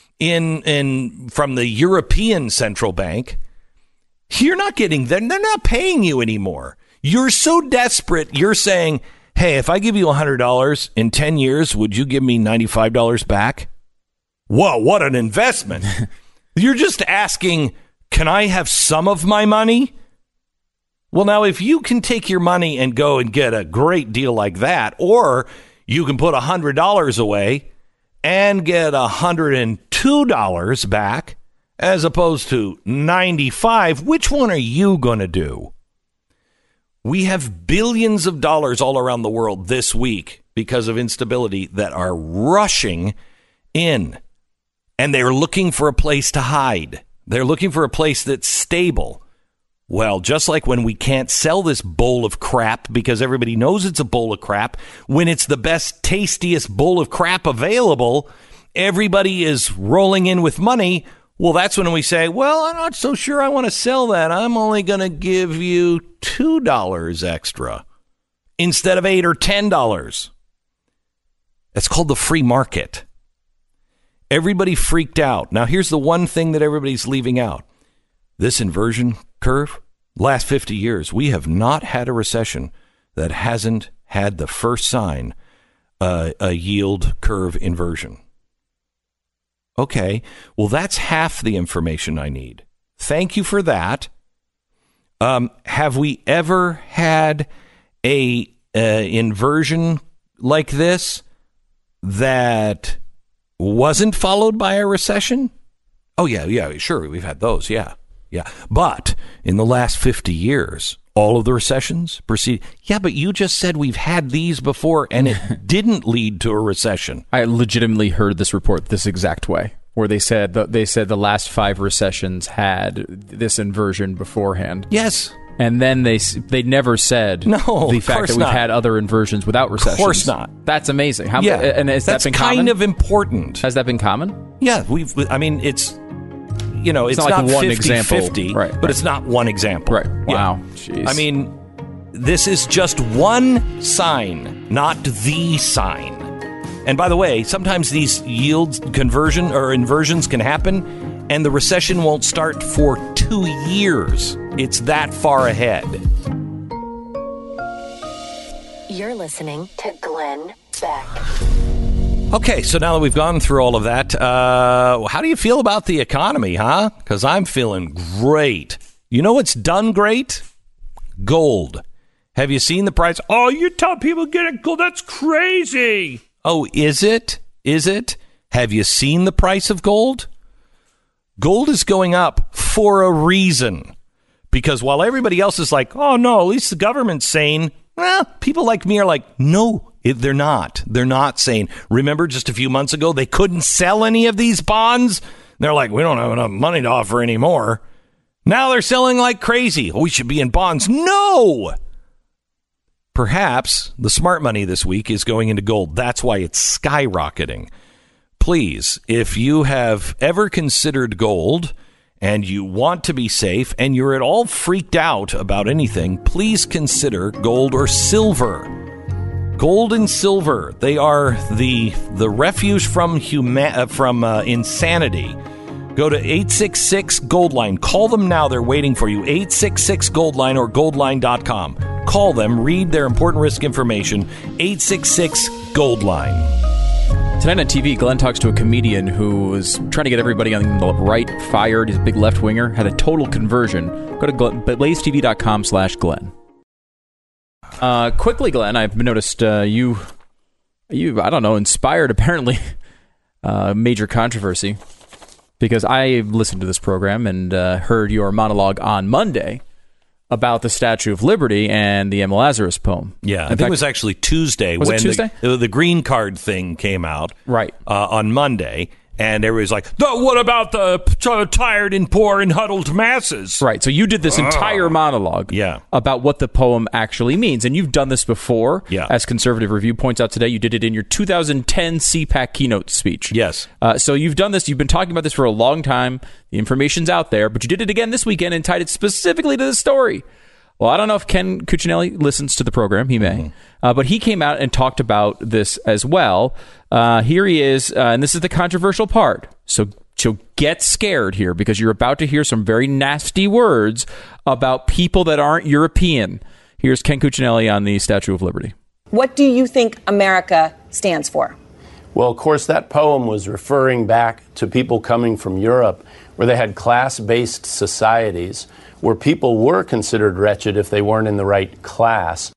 from the European Central Bank, you're not getting them. They're not paying you anymore. You're so desperate, you're saying, hey, if I give you $100 in 10 years, would you give me $95 back? Whoa, what an investment. You're just asking, can I have some of my money? Well, now, if you can take your money and go and get a great deal like that, or you can put $100 away and get $102 back as opposed to $95, which one are you going to do? We have billions of dollars all around the world this week because of instability that are rushing in, and they're looking for a place to hide. They're looking for a place that's stable. Well, just like when we can't sell this bowl of crap because everybody knows it's a bowl of crap, when it's the best, tastiest bowl of crap available, everybody is rolling in with money. Well, that's when we say, well, I'm not so sure I want to sell that. I'm only going to give you $2 extra instead of $8 or $10. That's called the free market. Everybody freaked out. Now, here's the one thing that everybody's leaving out. This inversion curve, last 50 years, we have not had a recession that hasn't had the first sign, a yield curve inversion. Okay, well, that's half the information I need. Thank you for that. Have we ever had a inversion like this that wasn't followed by a recession? Oh, yeah, sure, we've had those, yeah. Yeah. But in the last 50 years, all of the recessions proceed. Yeah, but you just said we've had these before and it didn't lead to a recession. I legitimately heard this report this exact way, where they said the last 5 recessions had this inversion beforehand. Yes. And then they never said the fact that we've had other inversions without recessions. Of course not. That's amazing. And has that been common? Kind of important. Has that been common? Yeah, it's not like one 50-50, right, but it's not one example. Right. Wow. Jeez. I mean, this is just one sign, not the sign. And by the way, sometimes these yield conversion or inversions can happen, and the recession won't start for 2 years. It's that far ahead. You're listening to Glenn Beck. Okay, so now that we've gone through all of that, how do you feel about the economy, huh? Because I'm feeling great. You know what's done great? Gold. Have you seen the price? Oh, you tell people get gold. That's crazy. Oh, is it? Is it? Have you seen the price of gold? Gold is going up for a reason. Because while everybody else is like, oh, no, at least the government's sane, people like me are like, no, they're not. They're not sane. Remember just a few months ago, they couldn't sell any of these bonds? They're like, we don't have enough money to offer anymore. Now they're selling like crazy. We should be in bonds. No! Perhaps the smart money this week is going into gold. That's why it's skyrocketing. Please, if you have ever considered gold and you want to be safe and you're at all freaked out about anything, please consider gold or silver. Gold and silver, they are the refuge from insanity. Go to 866-GOLD-LINE. Call them now. They're waiting for you. 866-GOLD-LINE or goldline.com. Call them. Read their important risk information. 866-GOLD-LINE. Tonight on TV, Glenn talks to a comedian who was trying to get everybody on the right fired. He's a big left-winger. Had a total conversion. Go to blazetv.com/Glenn. Quickly, Glenn, I've noticed you I don't know, inspired apparently major controversy. Because I listened to this program and heard your monologue on Monday about the Statue of Liberty and the Emma Lazarus poem. Yeah, I think it was actually Tuesday when the green card thing came out. Right. On Monday. And everybody's like, what about the tired and poor and huddled masses? Right. So you did this entire monologue about what the poem actually means. And you've done this before. Yeah. As Conservative Review points out today, you did it in your 2010 CPAC keynote speech. Yes. So you've done this. You've been talking about this for a long time. The information's out there. But you did it again this weekend and tied it specifically to the story. Well, I don't know if Ken Cuccinelli listens to the program. He may. But he came out and talked about this as well. Here he is, and this is the controversial part. So get scared here because you're about to hear some very nasty words about people that aren't European. Here's Ken Cuccinelli on the Statue of Liberty. What do you think America stands for? Well, of course, that poem was referring back to people coming from Europe where they had class-based societies where people were considered wretched if they weren't in the right class.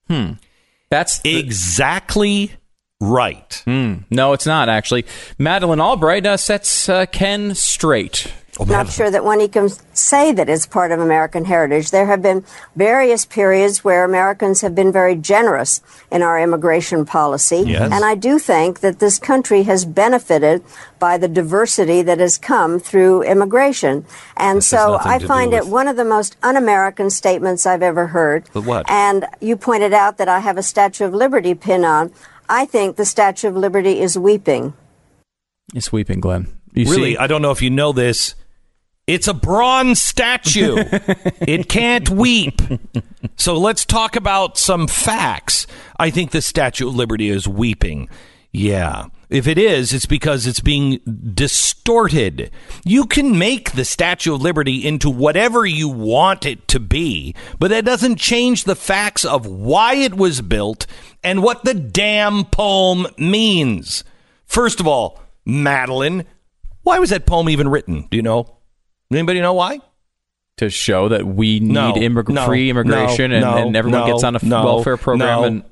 That's exactly right. No, it's not, actually. Madeleine Albright sets Ken straight. I'm not sure that one can say that it's part of American heritage. There have been various periods where Americans have been very generous in our immigration policy. Yes. And I do think that this country has benefited by the diversity that has come through immigration. And so I find it one of the most un-American statements I've ever heard. But what? And you pointed out that I have a Statue of Liberty pin on. I think the Statue of Liberty is weeping. It's weeping, Glenn. Really, I don't know if you know this. It's a bronze statue. It can't weep. So let's talk about some facts. I think the Statue of Liberty is weeping. Yeah. If it is, it's because it's being distorted. You can make the Statue of Liberty into whatever you want it to be, but that doesn't change the facts of why it was built and what the damn poem means. First of all, Madeleine, why was that poem even written? Do you know? Anybody know why? To show that we need free immigration and everyone gets on a welfare program.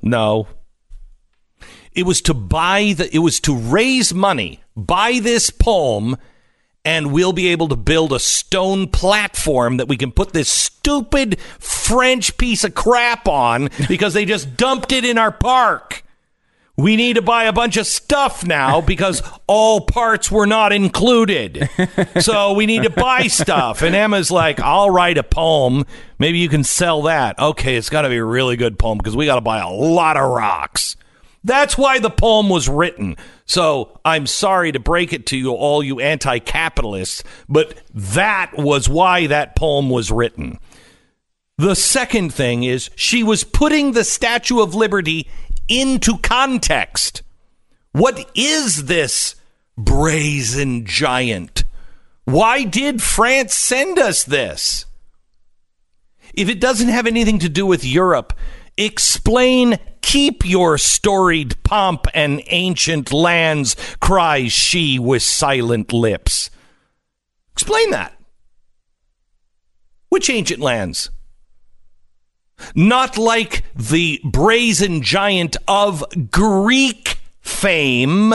It was to raise money, buy this poem, and we'll be able to build a stone platform that we can put this stupid French piece of crap on because they just dumped it in our park. We need to buy a bunch of stuff now because all parts were not included. So we need to buy stuff. And Emma's like, I'll write a poem. Maybe you can sell that. Okay, it's got to be a really good poem because we got to buy a lot of rocks. That's why the poem was written. So I'm sorry to break it to you, all you anti-capitalists, but that was why that poem was written. The second thing is she was putting the Statue of Liberty into context. What is this brazen giant? Why did France send us this? If it doesn't have anything to do with Europe, explain, keep your storied pomp and ancient lands, cries she with silent lips. Explain that. Which ancient lands? Not like the brazen giant of Greek fame.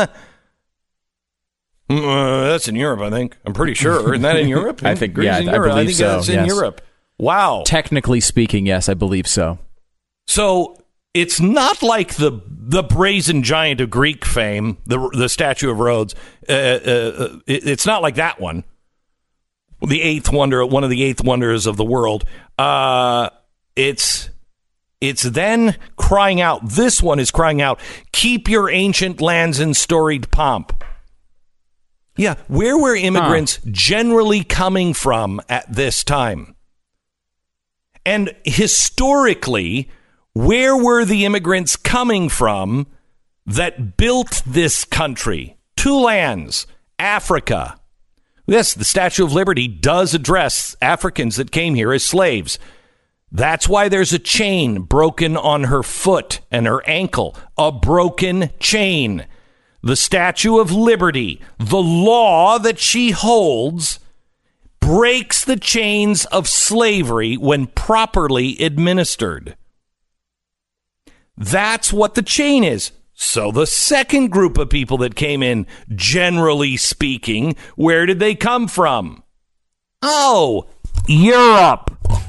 That's in Europe, I think. I'm pretty sure. Isn't that in Europe? I think, yeah, I believe I think so. that's in Europe. Wow. Technically speaking, yes, I believe so. So it's not like the brazen giant of Greek fame, the Statue of Rhodes. It's not like that one. The eighth wonder, one of the eighth wonders of the world. It's then crying out. This one is crying out, keep your ancient lands in storied pomp. Yeah, where were immigrants generally coming from at this time? And historically, where were the immigrants coming from that built this country? Two lands, Africa. Yes, the Statue of Liberty does address Africans that came here as slaves. That's why there's a chain broken on her foot and her ankle, a broken chain. The Statue of Liberty, the law that she holds, breaks the chains of slavery when properly administered. That's what the chain is. So the second group of people that came in, generally speaking, where did they come from? Oh, Europe.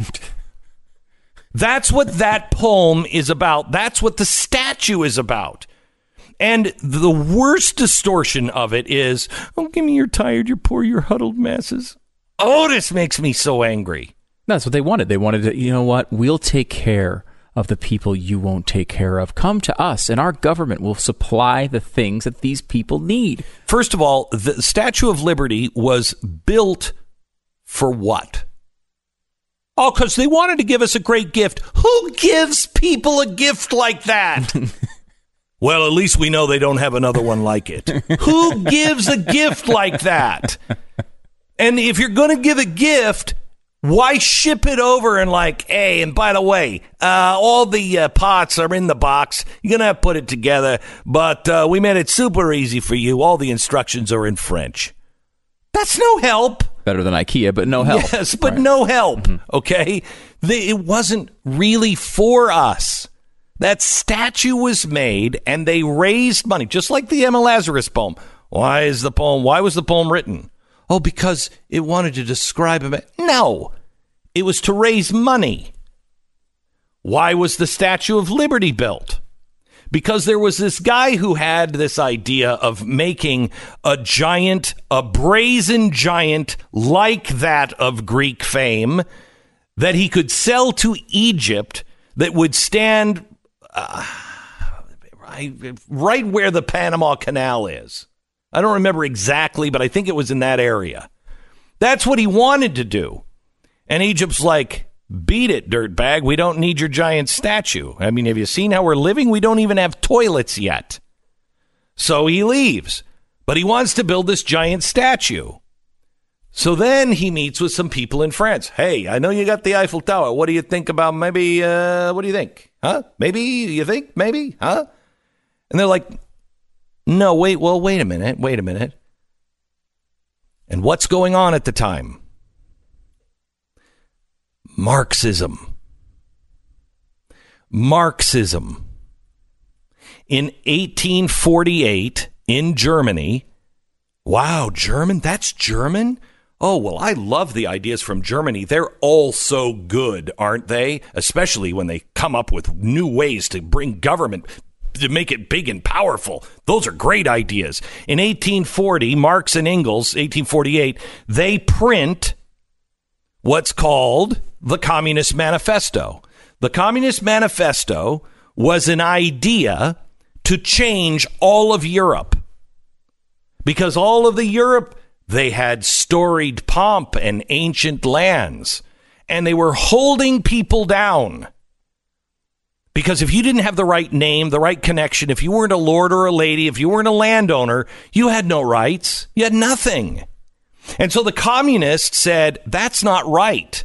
That's what that poem is about. That's what the statue is about. And the worst distortion of it is, oh, give me your tired, your poor, your huddled masses. Oh, this makes me so angry. That's what they wanted. They wanted to, you know what? We'll take care of the people you won't take care of. Come to us, and our government will supply the things that these people need. First of all, the Statue of Liberty was built for what? Oh, because they wanted to give us a great gift. Who gives people a gift like that? Well, at least we know they don't have another one like it. Who gives a gift like that? And if you're going to give a gift, why ship it over and like, hey, and by the way, all the pots are in the box. You're going to have to put it together, but we made it super easy for you. All the instructions are in French. That's no help. Better than IKEA, but no help. Yes, but no help, okay? It wasn't really for us. That statue was made, and they raised money, just like the Emma Lazarus poem. Why was the poem written? Oh, because it wanted to describe him. No, it was to raise money. Why was the Statue of Liberty built? Because there was this guy who had this idea of making a brazen giant like that of Greek fame that he could sell to Egypt that would stand right where the Panama Canal is. I don't remember exactly, but I think it was in that area. That's what he wanted to do. And Egypt's like, beat it, dirtbag. We don't need your giant statue. I mean, have you seen how we're living? We don't even have toilets yet. So he leaves. But he wants to build this giant statue. So then he meets with some people in France. Hey, I know you got the Eiffel Tower. What do you think about maybe, what do you think? Huh? Maybe, you think? Maybe? Huh? And they're like, no, wait a minute. And what's going on at the time? Marxism. In 1848, in Germany, Wow, German? That's German? Oh, well, I love the ideas from Germany. They're all so good, aren't they? Especially when they come up with new ways to bring government, to make it big and powerful. Those are great ideas. In 1840, Marx and Engels, 1848, they print what's called the Communist Manifesto. The Communist Manifesto was an idea to change all of Europe. Because all of the Europe, they had storied pomp and ancient lands, and they were holding people down. Because if you didn't have the right name, the right connection, if you weren't a lord or a lady, if you weren't a landowner, you had no rights. You had nothing. And so the communists said, that's not right.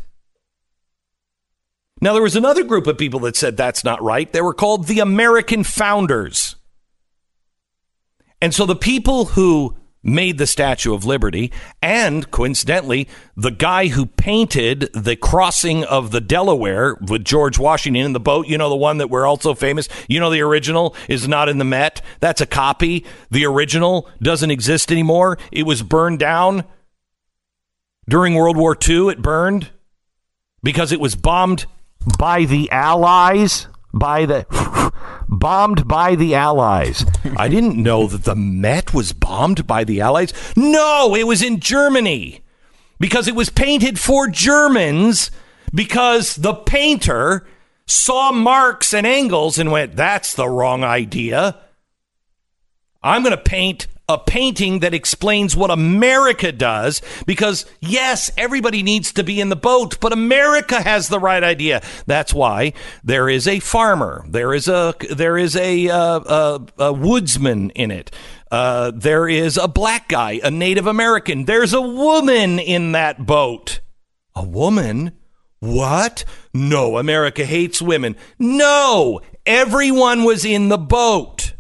Now, there was another group of people that said that's not right. They were called the American Founders. And so the people who made the Statue of Liberty, and coincidentally, the guy who painted the crossing of the Delaware with George Washington in the boat, you know, the one that we're also famous, you know, the original is not in the Met. That's a copy. The original doesn't exist anymore. It was burned down during World War II. It burned because it was bombed by the Allies. Bombed by the Allies. I didn't know that the Met was bombed by the Allies. No, it was in Germany because it was painted for Germans, because the painter saw Marx and Engels and went, that's the wrong idea. I'm going to paint a painting that explains what America does, because yes, everybody needs to be in the boat, but America has the right idea. That's why there is a farmer, there is a woodsman in it. There is a black guy, a Native American. There's a woman in that boat. A woman? What? No, America hates women. No, everyone was in the boat.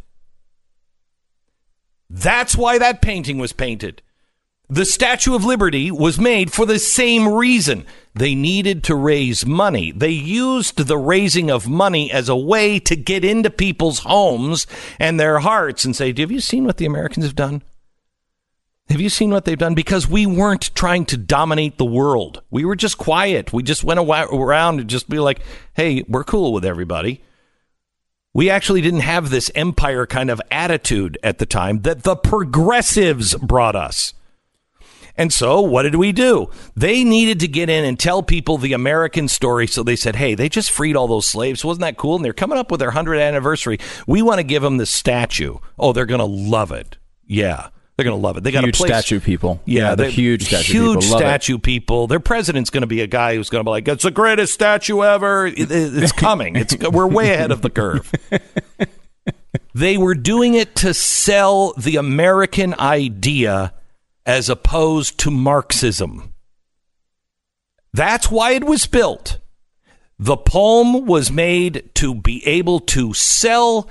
That's why that painting was painted. The Statue of Liberty was made for the same reason. They needed to raise money. They used the raising of money as a way to get into people's homes and their hearts and say, have you seen what the Americans have done? Have you seen what they've done? Because we weren't trying to dominate the world. We were just quiet. We just went around and just be like, hey, we're cool with everybody. We actually didn't have this empire kind of attitude at the time that the progressives brought us. And so what did we do? They needed to get in and tell people the American story. So they said, hey, they just freed all those slaves. Wasn't that cool? And they're coming up with their 100th anniversary. We want to give them this statue. Oh, they're going to love it. Yeah. They're going to love it. They got huge statue people. Yeah, they're huge statue people. Huge statue people. Their president's going to be a guy who's going to be like, it's the greatest statue ever. It's coming. We're way ahead of the curve. They were doing it to sell the American idea as opposed to Marxism. That's why it was built. The poem was made to be able to sell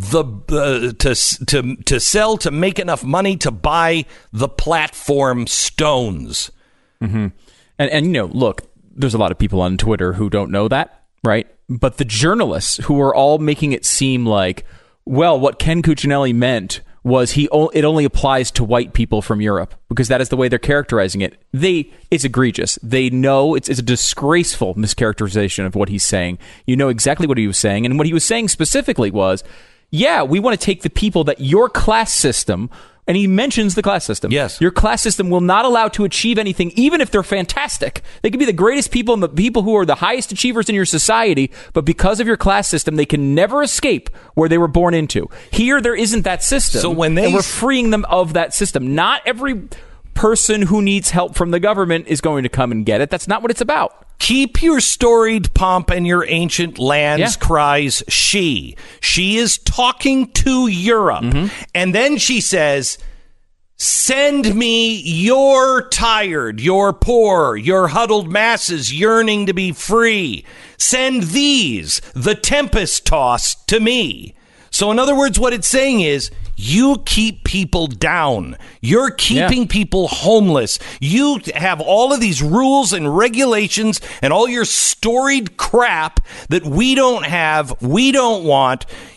to make enough money to buy the platform stones. Mm-hmm. And you know, look, there's a lot of people on Twitter who don't know that, right? But the journalists who are all making it seem like, well, what Ken Cuccinelli meant was it only applies to white people from Europe, because that is the way they're characterizing it. It's egregious. They know it's a disgraceful mischaracterization of what he's saying. You know exactly what he was saying, and what he was saying specifically was, yeah, we want to take the people that your class system, and he mentions the class system. Yes. Your class system will not allow to achieve anything, even if they're fantastic. They can be the greatest people and the people who are the highest achievers in your society, but because of your class system, they can never escape where they were born into. Here, there isn't that system. So and we're freeing them of that system. Not every person who needs help from the government is going to come and get it. That's not what it's about. Keep your storied pomp and your ancient lands, cries she. She is talking to Europe. Mm-hmm. And then she says, send me your tired, your poor, your huddled masses yearning to be free. Send these, the tempest tossed, to me. So in other words, what it's saying is, you keep people down. You're keeping people homeless. You have all of these rules and regulations and all your storied crap that we don't have, we don't want.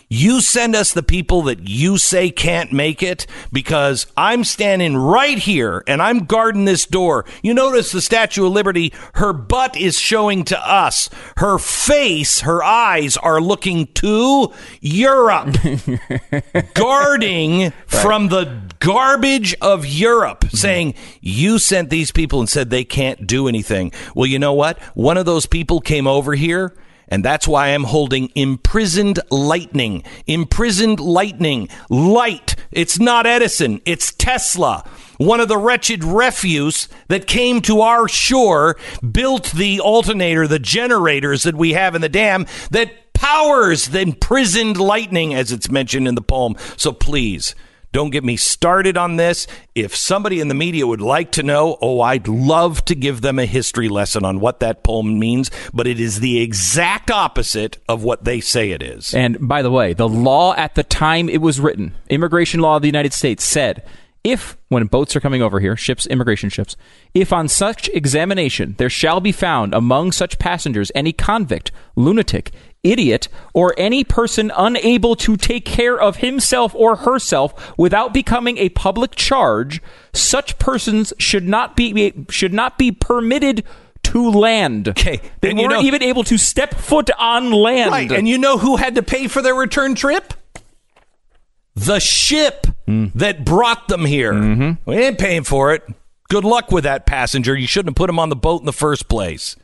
You send us the people that you say can't make it, because I'm standing right here and I'm guarding this door. You notice the Statue of Liberty, her butt is showing to us. Her face, her eyes are looking to Europe. Guarding from the garbage of Europe, saying, you sent these people and said they can't do anything. Well, you know what? One of those people came over here, and that's why I'm holding imprisoned lightning. Imprisoned lightning. Light. It's not Edison. It's Tesla. One of the wretched refuse that came to our shore built the alternator, the generators that we have in the dam that powers the imprisoned lightning, as it's mentioned in the poem. So please, don't get me started on this. If somebody in the media would like to know, I'd love to give them a history lesson on what that poem means, but it is the exact opposite of what they say it is. And by the way, the law at the time it was written, immigration law of the United States, said, if, when boats are coming over here, ships, immigration ships, if on such examination there shall be found among such passengers any convict, lunatic, idiot, or any person unable to take care of himself or herself without becoming a public charge, such persons should not be permitted to land. Okay, they weren't even able to step foot on land. Right, and you know who had to pay for their return trip? The ship that brought them here. Mm-hmm. We ain't paying for it. Good luck with that passenger. You shouldn't have put him on the boat in the first place.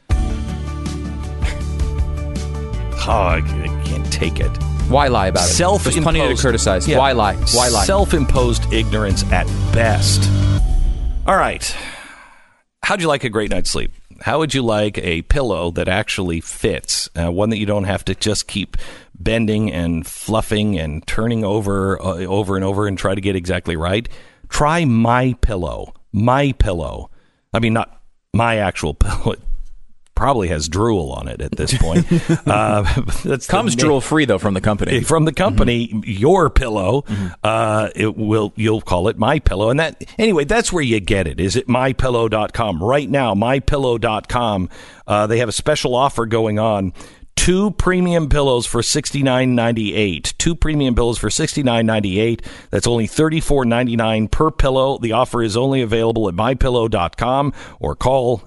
I can't take it. Why lie about it? There's plenty to criticize. Yeah. Why lie? Why lie? Self-imposed ignorance at best. All right. How'd you like a great night's sleep? How would you like a pillow that actually fits? One that you don't have to just keep bending and fluffing and turning over and over and try to get exactly right? Try My Pillow. My Pillow. I mean, not my actual pillow. It probably has drool on it at this point. That's comes drool free though from the company. From the company, Your Pillow. You'll call it My Pillow, and that anyway. That's where you get it. Is it mypillow.com right now? Mypillow.com. They have a special offer going on. 2 premium pillows for $69.98. 2 premium pillows for $69.98. That's only $34.99 per pillow. The offer is only available at mypillow.com or call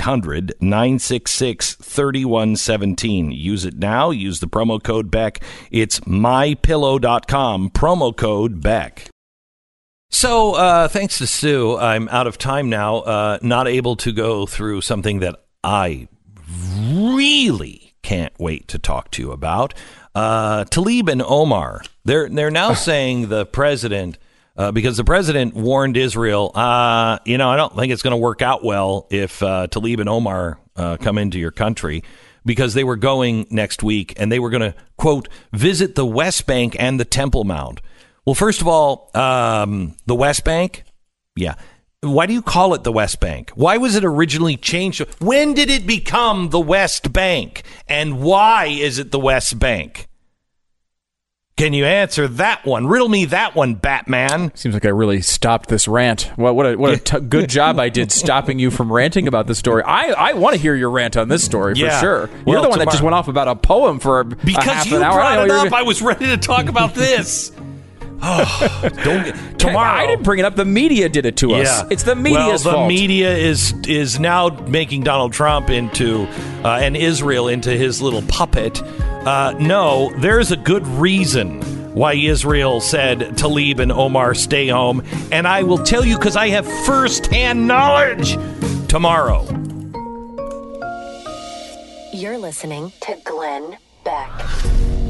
800-966-3117. Use it now. Use the promo code Beck. It's mypillow.com. Promo code Beck. So, thanks to Stu, I'm out of time now. Not able to go through something that I really can't wait to talk to you about. Tlaib and Omar. They're now saying the president, because the president warned Israel, I don't think it's going to work out well if Tlaib and Omar come into your country, because they were going next week and they were going to, quote, visit the West Bank and the Temple Mount. Well, first of all, the West Bank, yeah. Why do you call it the West Bank? Why was it originally changed? When did it become the West Bank? And why is it the West Bank? Can you answer that one? Riddle me that one, Batman. Seems like I really stopped this rant. What a good job I did stopping you from ranting about this story. I want to hear your rant on this story for sure. You're the one that just went off about a poem for a half an hour. Because you brought it up, I was ready to talk about this. Tomorrow. I didn't bring it up. The media did it to us. Yeah. It's the media's fault. The media is now making Donald Trump into and Israel into his little puppet. No, there's a good reason why Israel said Tlaib and Omar stay home, and I will tell you because I have first-hand knowledge tomorrow. You're listening to Glenn Beck.